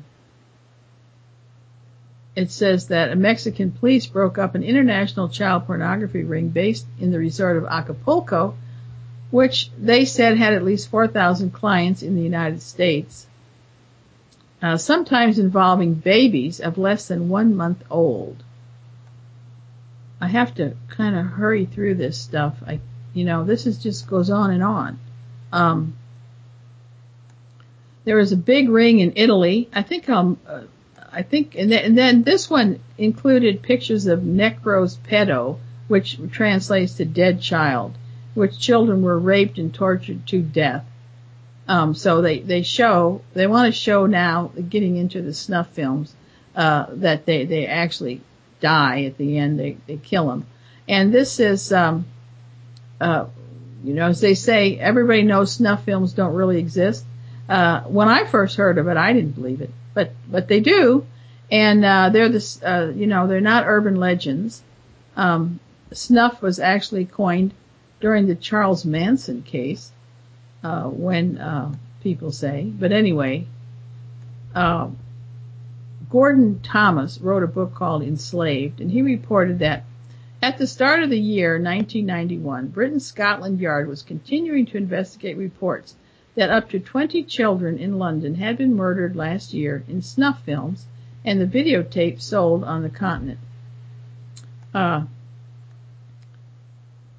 it says that a Mexican police broke up an international child pornography ring based in the resort of Acapulco, which they said had at least four thousand clients in the United States, uh, sometimes involving babies of less than one month old. I have to kind of hurry through this stuff. I, you know, this is just goes on and on. Um, there was a big ring in Italy. I think um, uh, I think, and then, and then this one included pictures of necros pedo, which translates to dead child, which children were raped and tortured to death. Um, so they, they show, they want to show now, getting into the snuff films, uh, that they, they actually die at the end. They, they kill them. And this is, um, uh, you know, as they say, everybody knows snuff films don't really exist. Uh, when I first heard of it, I didn't believe it. But, but they do, and, uh, they're the, uh, you know, they're not urban legends. Um, snuff was actually coined during the Charles Manson case, uh, when, uh, people say, but anyway, uh, Gordon Thomas wrote a book called Enslaved, and he reported that at the start of the year nineteen ninety-one, Britain's Scotland Yard was continuing to investigate reports that up to twenty children in London had been murdered last year in snuff films and the videotapes sold on the continent. Uh,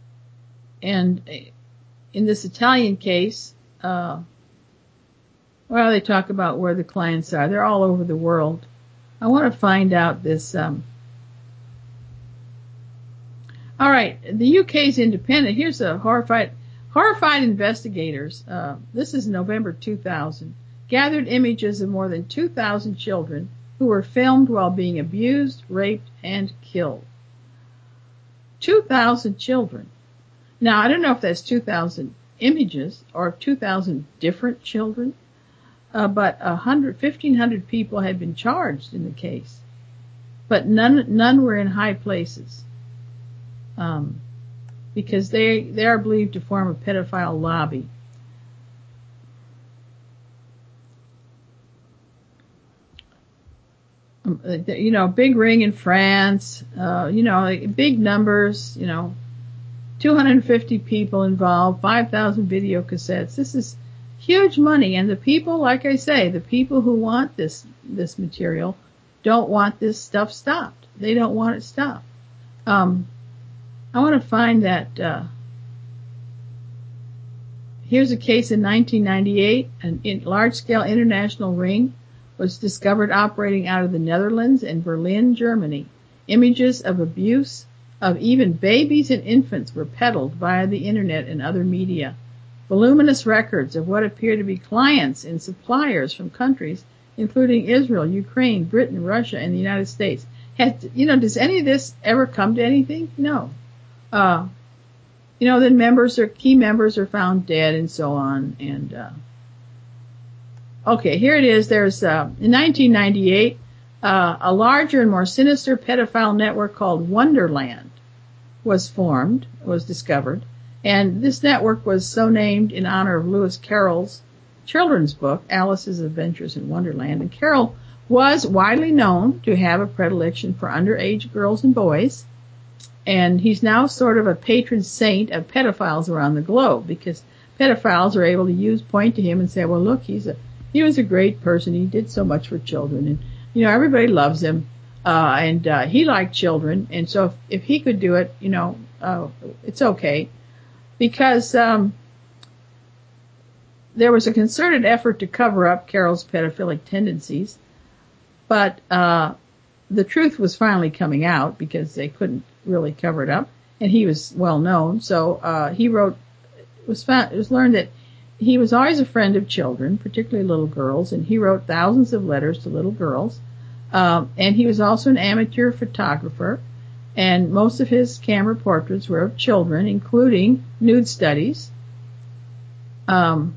and in this Italian case, uh, Well, they talk about where the clients are. They're all over the world. I want to find out this. Um, all right, the U K's Independent. Here's a horrified, horrified investigators. Uh, this is November two thousand. Gathered images of more than two thousand children who were filmed while being abused, raped, and killed. two thousand children. Now, I don't know if that's two thousand images or two thousand different children. Uh, but a hundred, fifteen hundred people had been charged in the case, but none, none were in high places, um, because they, they are believed to form a pedophile lobby. Um, you know, big ring in France, uh, you know, big numbers, you know, two hundred fifty people involved, five thousand video cassettes. This is huge money, and the people, like I say, the people who want this this material don't want this stuff stopped. They don't want it stopped. Um, I want to find that. Uh, here's a case in nineteen ninety-eight. An in large-scale international ring was discovered operating out of the Netherlands and Berlin, Germany. Images of abuse of even babies and infants were peddled via the internet and other media. Voluminous records of what appear to be clients and suppliers from countries including Israel, Ukraine, Britain, Russia, and the United States. Has, you know, does any of this ever come to anything? No. Uh, you know, then members or key members are found dead and so on. And uh, okay, here it is. There's uh, in nineteen ninety-eight uh, a larger and more sinister pedophile network called Wonderland was formed, was discovered. And this network was so named in honor of Lewis Carroll's children's book, Alice's Adventures in Wonderland. And Carroll was widely known to have a predilection for underage girls and boys. And he's now sort of a patron saint of pedophiles around the globe, because pedophiles are able to use, point to him and say, well, look, he's a, he was a great person. He did so much for children. And, you know, everybody loves him. Uh, and, uh, he liked children. And so if, if he could do it, you know, uh, it's okay. Because um, there was a concerted effort to cover up Carroll's pedophilic tendencies, but uh, the truth was finally coming out because they couldn't really cover it up, and he was well known. So uh, he wrote. It was found, it was learned that he was always a friend of children, particularly little girls, and he wrote thousands of letters to little girls. Um, and he was also an amateur photographer. And most of his camera portraits were of children, including nude studies. Um,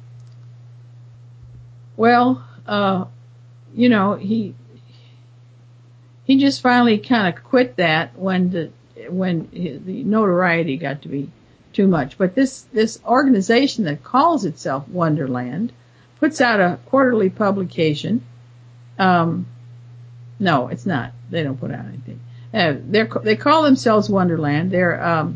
well, uh, you know, he he just finally kind of quit that when the when the notoriety got to be too much. But this this organization that calls itself Wonderland puts out a quarterly publication. Um, no, it's not. They don't put out anything. Uh, they're, they call themselves Wonderland. They're, um,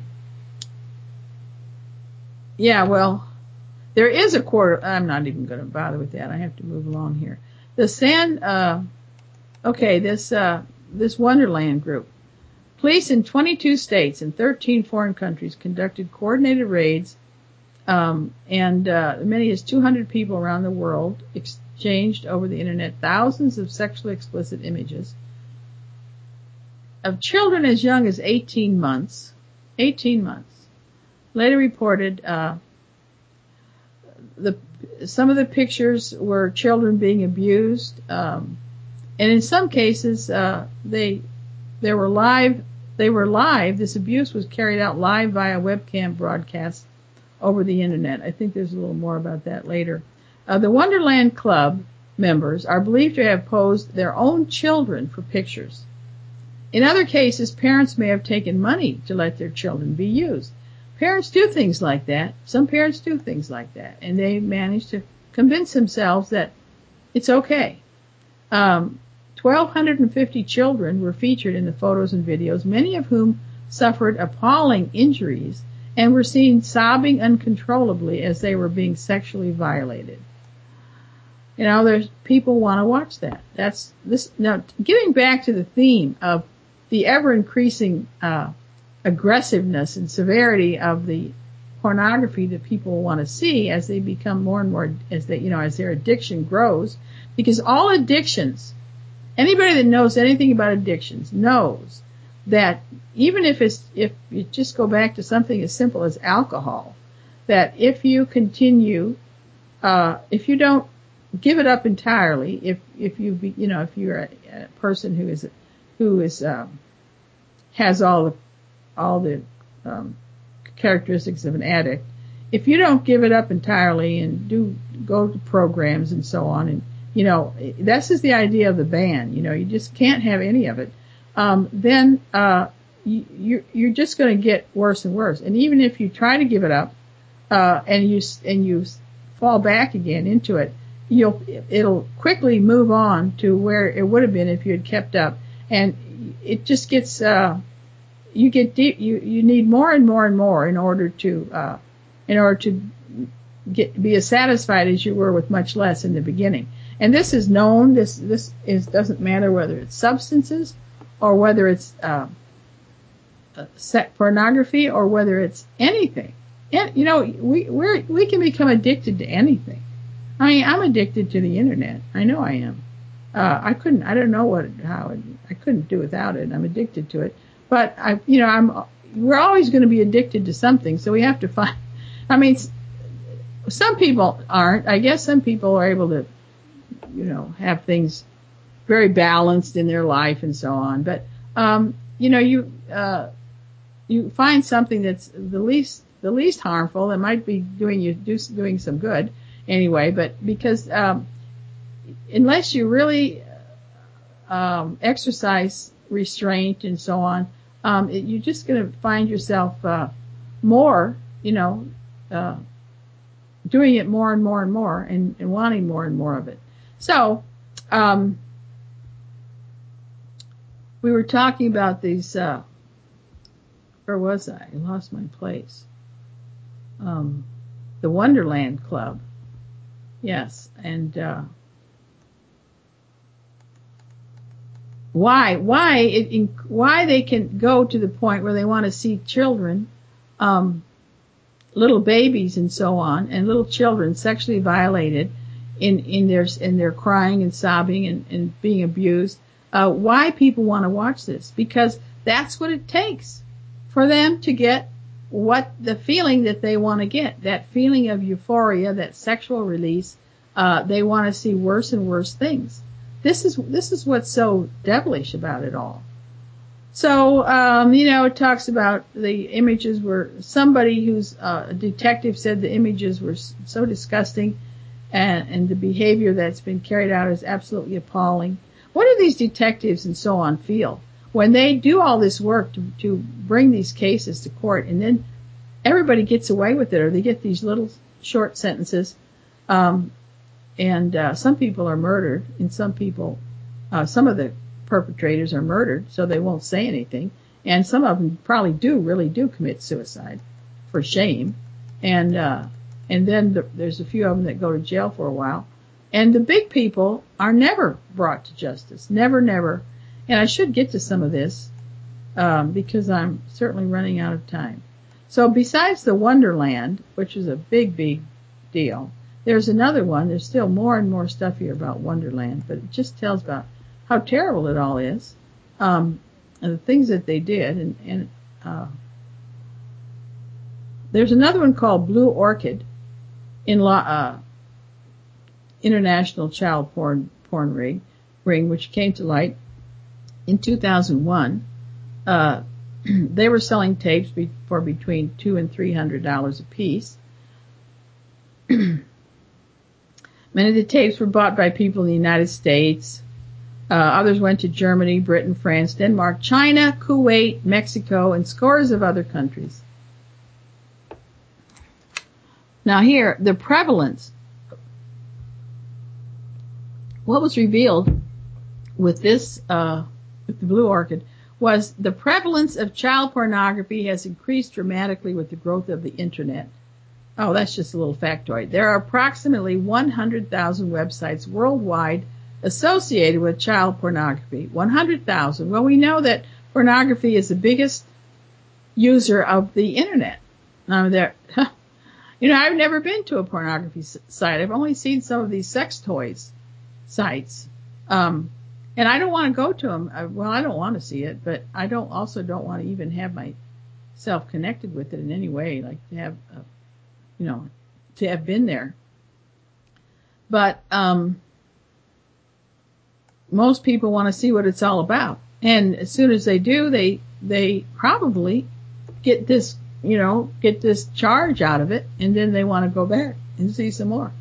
yeah, well, there is a quarter, I'm not even going to bother with that. I have to move along here. The San, uh, okay, this, uh, this Wonderland group. Police in twenty-two states and thirteen foreign countries conducted coordinated raids, um, and, uh, many as two hundred people around the world exchanged over the internet thousands of sexually explicit images of children as young as eighteen months, eighteen months. Later reported, uh, the, some of the pictures were children being abused, um, and in some cases, uh, they, they were live, they were live, this abuse was carried out live via webcam broadcast over the internet. I think there's a little more about that later. Uh, the Wonderland Club members are believed to have posed their own children for pictures. In other cases, parents may have taken money to let their children be used. Parents do things like that. Some parents do things like that, and they manage to convince themselves that it's okay. Um, one thousand two hundred fifty children were featured in the photos and videos, many of whom suffered appalling injuries and were seen sobbing uncontrollably as they were being sexually violated. You know, there's people want to watch that. That's this. Now, getting back to the theme of the ever-increasing uh, aggressiveness and severity of the pornography that people want to see as they become more and more, as they, you know, as their addiction grows. Because all addictions, anybody that knows anything about addictions knows that even if it's, if you just go back to something as simple as alcohol, that if you continue, uh, if you don't give it up entirely, if, if you, be, you know, if you're a, a person who is, who is, um, has all the, all the, um, characteristics of an addict, if you don't give it up entirely and do go to programs and so on, and you know, this is the idea of the ban, you know, you just can't have any of it, um, then, uh, you, you're, you're just going to get worse and worse. And even if you try to give it up, uh, and you, and you fall back again into it, you'll, it'll quickly move on to where it would have been if you had kept up. And it just gets, uh, you get deep, you, you need more and more and more in order to, uh, in order to get, be as satisfied as you were with much less in the beginning. And this is known, this, this is, doesn't matter whether it's substances or whether it's, uh, uh pornography or whether it's anything. And, you know, we, we're, we can become addicted to anything. I mean, I'm addicted to the internet. I know I am. Uh, I couldn't, I don't know what, how, it, I couldn't do without it. I'm addicted to it. But I, you know, I'm, we're always going to be addicted to something. So we have to find, I mean, some people aren't. I guess some people are able to, you know, have things very balanced in their life and so on. But, um, you know, you, uh, you find something that's the least, the least harmful. It might be doing you, do, doing some good anyway, but because, um, unless you really, um, exercise restraint and so on, um, it, you're just going to find yourself, uh, more, you know, uh, doing it more and more and more and, and wanting more and more of it. So, um, we were talking about these, uh, where was I? I lost my place. Um, the Wonderland Club. Yes. And, uh, why, why, it, why they can go to the point where they want to see children, um, little babies and so on, and little children sexually violated in, in their, in their crying and sobbing and, and being abused. Uh, why people want to watch this? Because that's what it takes for them to get what the feeling that they want to get, that feeling of euphoria, that sexual release. Uh, they want to see worse and worse things. This is, this is what's so devilish about it all. So, um, you know, it talks about the images were somebody who's uh, a detective said the images were so disgusting and, and the behavior that's been carried out is absolutely appalling. What do these detectives and so on feel when they do all this work to, to bring these cases to court and then everybody gets away with it or they get these little short sentences? Um, and, uh, some people are murdered and some people, uh, some of the perpetrators are murdered, so they won't say anything. And some of them probably do, really do commit suicide for shame. And, uh, and then the, there's a few of them that go to jail for a while. And the big people are never brought to justice. Never, never. And I should get to some of this, um, because I'm certainly running out of time. So besides the Wonderland, which is a big, big deal, there's another one. There's still more and more stuff here about Wonderland, but it just tells about how terrible it all is, um, and the things that they did. And, and uh, there's another one called Blue Orchid in law, uh, International Child Porn Porn Ring, ring, which came to light in two thousand one. Uh, they were selling tapes be, for between two and three hundred dollars a piece. Many of the tapes were bought by people in the United States. Uh, others went to Germany, Britain, France, Denmark, China, Kuwait, Mexico, and scores of other countries. Now here, the prevalence. What was revealed with this, uh, with the Blue Orchid, was the prevalence of child pornography has increased dramatically with the growth of the Internet. Oh, that's just a little factoid. There are approximately one hundred thousand websites worldwide associated with child pornography. one hundred thousand. Well, we know that pornography is the biggest user of the Internet. Now, there, You know, I've never been to a pornography site. I've only seen some of these sex toys sites. Um, and I don't want to go to them. I, well, I don't want to see it, but I don't also don't want to even have myself connected with it in any way, like to have, uh, you know, to have been there. But um, most people want to see what it's all about. And as soon as they do, they they probably get this, you know, get this charge out of it, and then they want to go back and see some more.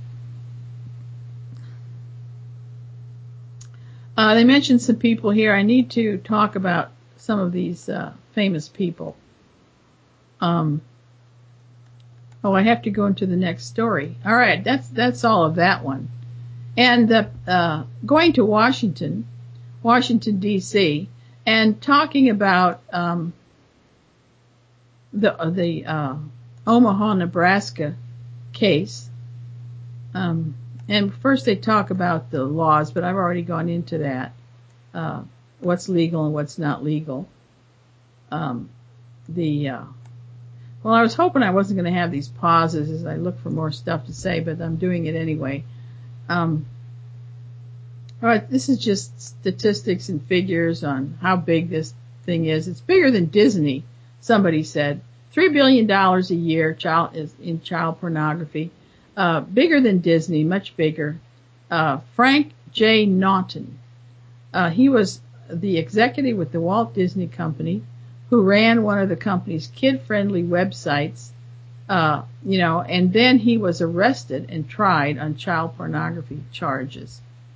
Uh, they mentioned some people here. I need to talk about some of these uh, famous people. Um, oh, I have to go into the next story. All right, that's that's all of that one. And the, uh, going to Washington, Washington D C, and talking about um, the the uh, Omaha, Nebraska case. Um, and first they talk about the laws, but I've already gone into that. Uh, what's legal and what's not legal. Um, the uh, well, I was hoping I wasn't going to have these pauses as I look for more stuff to say, but I'm doing it anyway. Um, all right, this is just statistics and figures on how big this thing is. It's bigger than Disney, somebody said. Three billion dollars a year child is in child pornography. Uh, bigger than Disney, much bigger. Uh, Frank J. Naughton. Uh, he was the executive with the Walt Disney Company who ran one of the company's kid-friendly websites, uh, you know, and then he was arrested and tried on child pornography charges.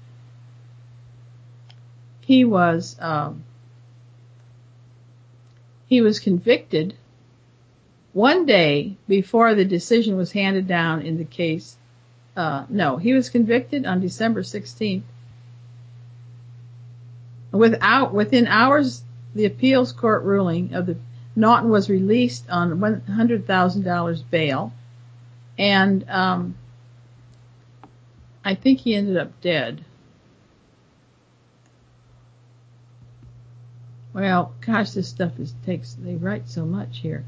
He was, um, he was convicted one day before the decision was handed down in the case. Uh, no, he was convicted on December sixteenth. Without, within hours, the appeals court ruling of the Naughton was released on one hundred thousand dollars bail, and um, I think he ended up dead. Well, gosh, this stuff is takes. They write so much here.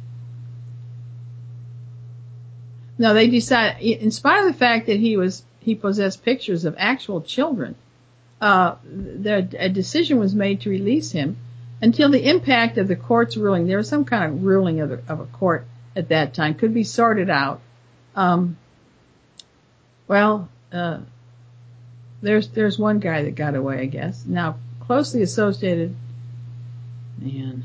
No, they decided, in spite of the fact that he was he possessed pictures of actual children, uh, the, a decision was made to release him until the impact of the court's ruling. There was some kind of ruling of, the, of a court at that time, could be sorted out. Um, well, uh, there's there's one guy that got away, I guess. Now, closely associated, man.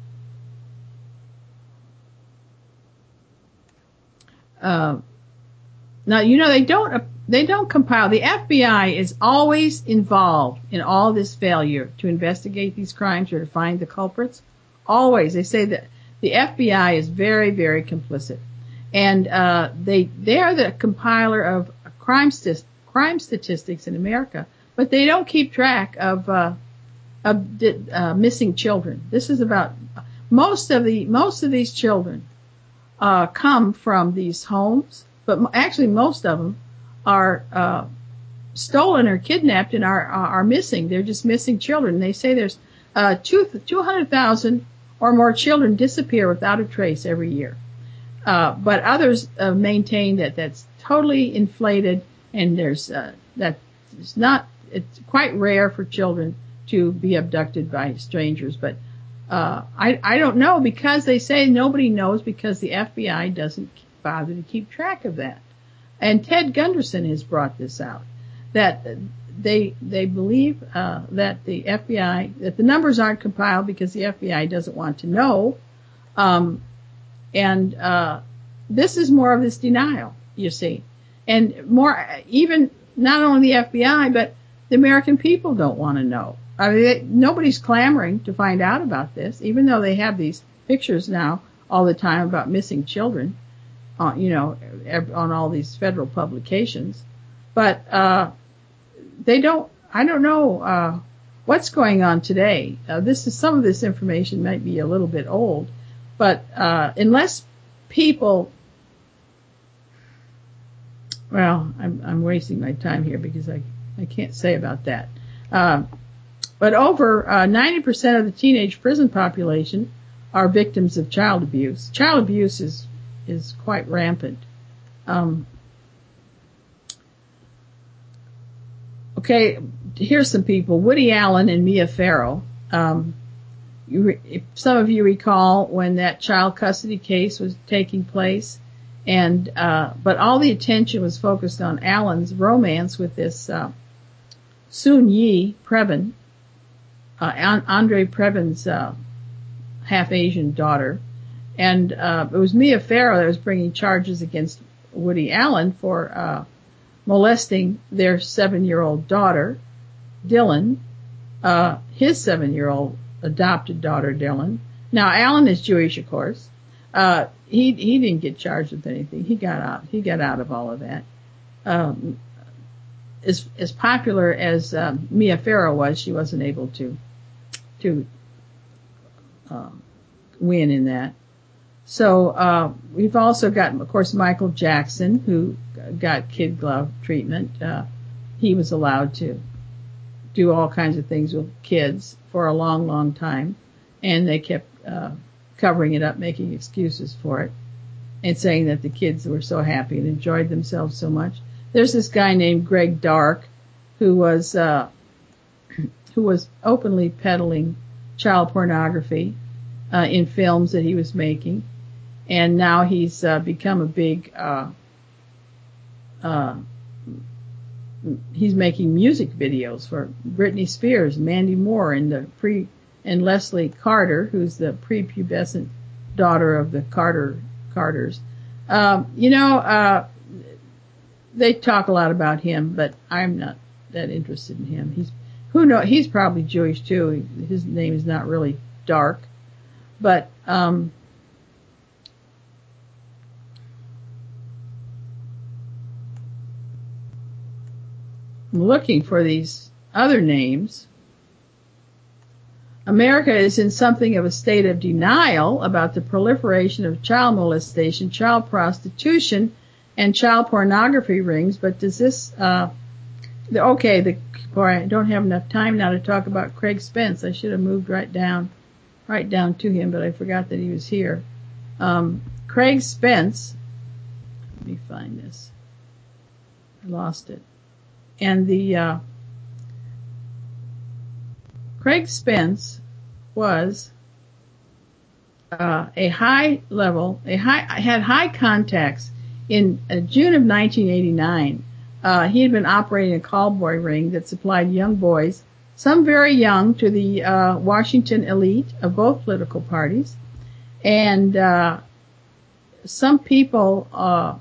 Uh, now, you know, they don't, they don't compile. The F B I is always involved in all this failure to investigate these crimes or to find the culprits. Always. They say that the F B I is very, very complicit. And, uh, they, they are the compiler of crime, st- crime statistics in America, but they don't keep track of, uh, of, uh, missing children. This is about, most of the, most of these children Uh, come from these homes, but actually most of them are uh, stolen or kidnapped and are are missing. They're just missing children. They say there's uh, two two hundred thousand or more children disappear without a trace every year. Uh, but others uh, maintain that that's totally inflated, and there's uh, that it's not. It's quite rare for children to be abducted by strangers, but. Uh, I, I don't know, because they say nobody knows because the F B I doesn't bother to keep track of that. And Ted Gunderson has brought this out, that they, they believe, uh, that the F B I, that the numbers aren't compiled because the F B I doesn't want to know. Um, and, uh, this is more of this denial, you see. And more, even not only the F B I, but the American people don't want to know. I mean, they, nobody's clamoring to find out about this, even though they have these pictures now all the time about missing children, uh, you know, on all these federal publications. But uh, they don't. I don't know uh, what's going on today. Uh, this is some of this information might be a little bit old, but uh, unless people, well, I'm, I'm wasting my time here because I I can't say about that. Uh, But over uh, ninety percent of the teenage prison population are victims of child abuse. Child abuse is is quite rampant. Um, okay, here's some people. Woody Allen and Mia Farrow. Um, you re- if some of you recall when that child custody case was taking place, and uh, but all the attention was focused on Allen's romance with this uh, Soon-Yi Previn, uh, Andre Previn's uh, half-Asian daughter. And uh, it was Mia Farrow that was bringing charges against Woody Allen for uh, molesting their seven-year-old daughter, Dylan, uh, his seven-year-old adopted daughter, Dylan. Now, Allen is Jewish, of course. Uh, he he didn't get charged with anything. He got out. He got out of all of that. Um, as as popular as um, Mia Farrow was, she wasn't able to to uh, win in that. So uh, we've also got, of course, Michael Jackson, who got kid glove treatment. Uh, he was allowed to do all kinds of things with kids for a long, long time, and they kept uh, covering it up, making excuses for it, and saying that the kids were so happy and enjoyed themselves so much. There's this guy named Greg Dark, who was uh, who was openly peddling child pornography uh, in films that he was making. And now he's uh, become a big, uh, uh, he's making music videos for Britney Spears, Mandy Moore, and the pre, and Leslie Carter, who's the prepubescent daughter of the Carter, Carters. Um, you know, uh, they talk a lot about him, but I'm not that interested in him. He's, who knows, he's probably Jewish too. His name is not really Dark, but, um, I'm looking for these other names. America is in something of a state of denial about the proliferation of child molestation, child prostitution, and child pornography rings. But does this, uh, the, okay, the, boy, I don't have enough time now to talk about Craig Spence. I should have moved right down, right down to him, but I forgot that he was here. Um, Craig Spence, let me find this. I lost it. And the, uh, Craig Spence was, uh, a high level, a high, had high contacts in uh, June of nineteen eighty-nine. Uh, he had been operating a callboy ring that supplied young boys, some very young, to the, uh, Washington elite of both political parties. And, uh, some people, uh,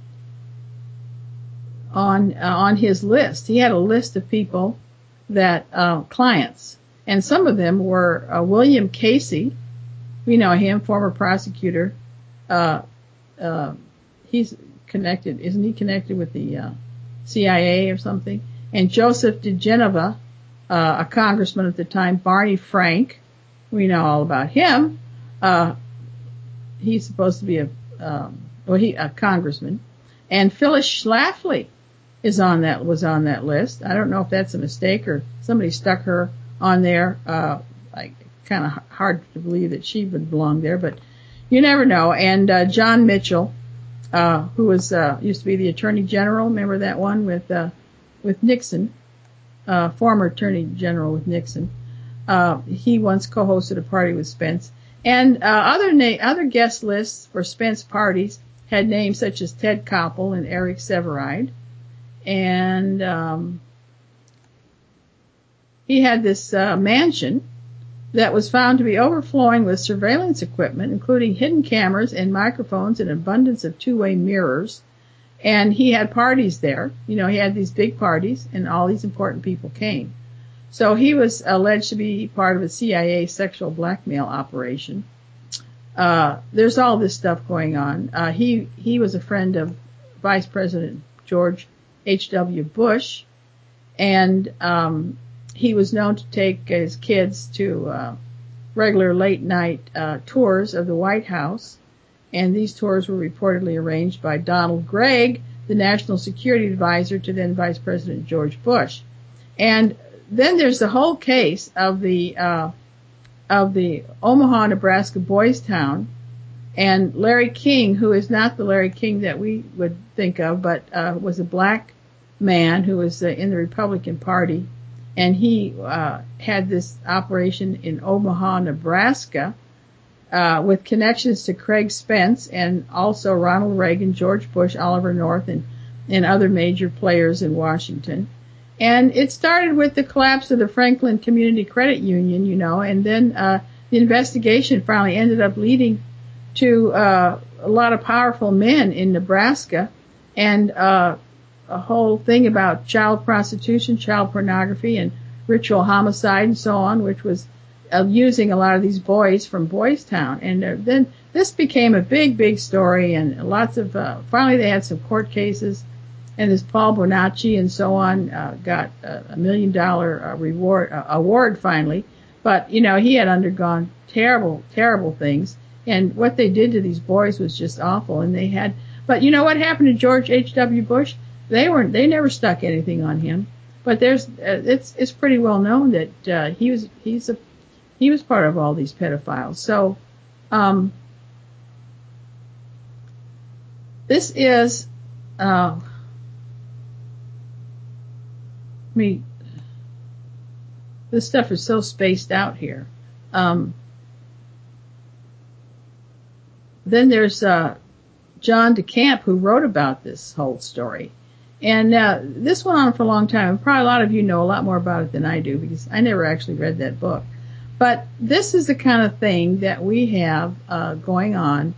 on uh, on his list. He had a list of people that uh clients, and some of them were uh, William Casey. We know him, former prosecutor. Uh uh he's connected, isn't he connected with the uh C I A or something? And Joseph DeGeneva, uh a congressman at the time. Barney Frank, we know all about him. Uh he's supposed to be a um well he a congressman. And Phyllis Schlafly is on that, was on that list. I don't know if that's a mistake or somebody stuck her on there. Uh, like, kind of hard to believe that she would belong there, but you never know. And, uh, John Mitchell, uh, who was, uh, used to be the Attorney General. Remember that one with, uh, with Nixon, uh, former Attorney General with Nixon. Uh, he once co-hosted a party with Spence. And, uh, other na- other guest lists for Spence parties had names such as Ted Koppel and Eric Sevareid. And um, he had this uh, mansion that was found to be overflowing with surveillance equipment, including hidden cameras and microphones and an abundance of two-way mirrors. And he had parties there. You know, he had these big parties, and all these important people came. So he was alleged to be part of a C I A sexual blackmail operation. Uh, there's all this stuff going on. Uh, he, he was a friend of Vice President George H W Bush, and um, he was known to take his kids to uh, regular late night uh, tours of the White House, and these tours were reportedly arranged by Donald Gregg, the national security advisor to then Vice President George Bush. And then there's the whole case of the uh, of the Omaha, Nebraska Boys Town And Larry King, who is not the Larry King that we would think of, but uh, was a black man who was uh, in the Republican Party, and he uh, had this operation in Omaha, Nebraska, uh, with connections to Craig Spence and also Ronald Reagan, George Bush, Oliver North, and, and other major players in Washington. And it started with the collapse of the Franklin Community Credit Union, you know, and then uh, the investigation finally ended up leading to uh, a lot of powerful men in Nebraska, and uh, a whole thing about child prostitution, child pornography, and ritual homicide and so on, which was uh, using a lot of these boys from Boys Town. And uh, then this became a big, big story, and lots of, uh, finally they had some court cases, and this Paul Bonacci and so on uh, got a, a million dollar uh, reward, uh, award finally. But, you know, he had undergone terrible, terrible things. And what they did to these boys was just awful. And they had, but you know what happened to George H W. Bush? They weren't, they never stuck anything on him. But there's, uh, it's, it's pretty well known that, uh, he was, he's a, he was part of all these pedophiles. So, um, this is, uh, I mean, this stuff is so spaced out here. Um, Then there's uh, John DeCamp, who wrote about this whole story. And uh, this went on for a long time. Probably a lot of you know a lot more about it than I do, because I never actually read that book. But this is the kind of thing that we have uh, going on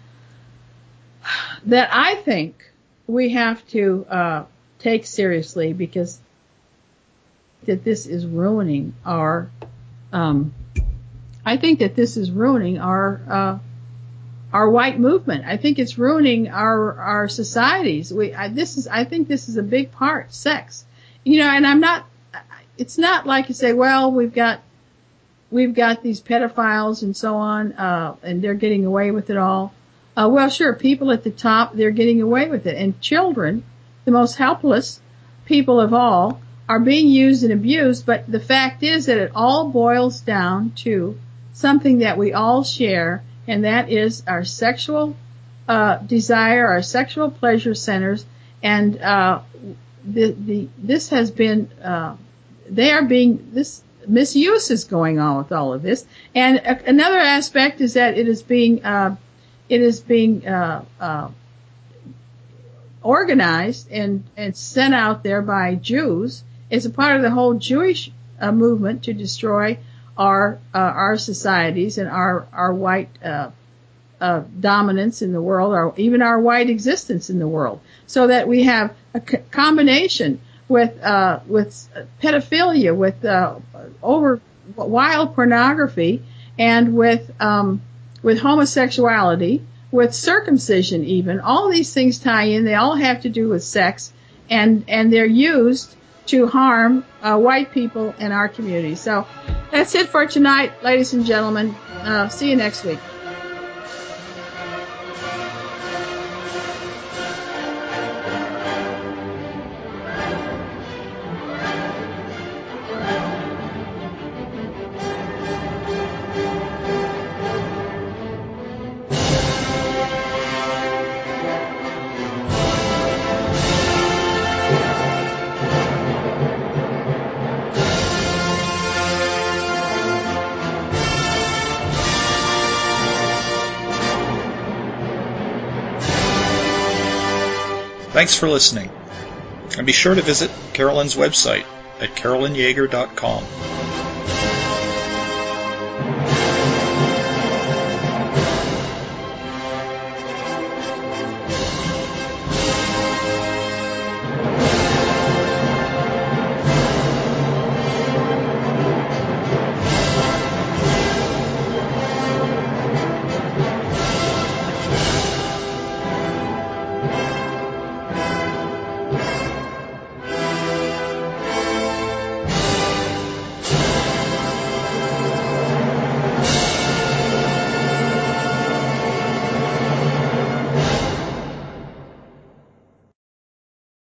that I think we have to uh, take seriously, because that this is ruining our, um, I think that this is ruining our uh our white movement. I think it's ruining our our societies. We I, this is I think this is a big part. Sex, you know. And I'm not. It's not like you say, well, we've got we've got these pedophiles and so on, uh, and they're getting away with it all. Uh, well, sure, people at the top, they're getting away with it, and children, the most helpless people of all, are being used and abused. But the fact is that it all boils down to something that we all share. And that is our sexual uh, desire, our sexual pleasure centers, and uh, the the this has been uh, they are being this misuse is going on with all of this. And a, another aspect is that it is being uh, it is being uh, uh, organized and and sent out there by Jews. It's a part of the whole Jewish uh, movement to destroy our uh, our societies and our our white uh, uh, dominance in the world, or even our white existence in the world, so that we have a c- combination with uh, with pedophilia, with uh, over wild pornography, and with um, with homosexuality, with circumcision. Even all these things tie in. They all have to do with sex, and and they're used to harm uh, white people in our community. So that's it for tonight, ladies and gentlemen. Uh, see you next week. Thanks for listening, and be sure to visit Carolyn's website at carolyn yager dot com.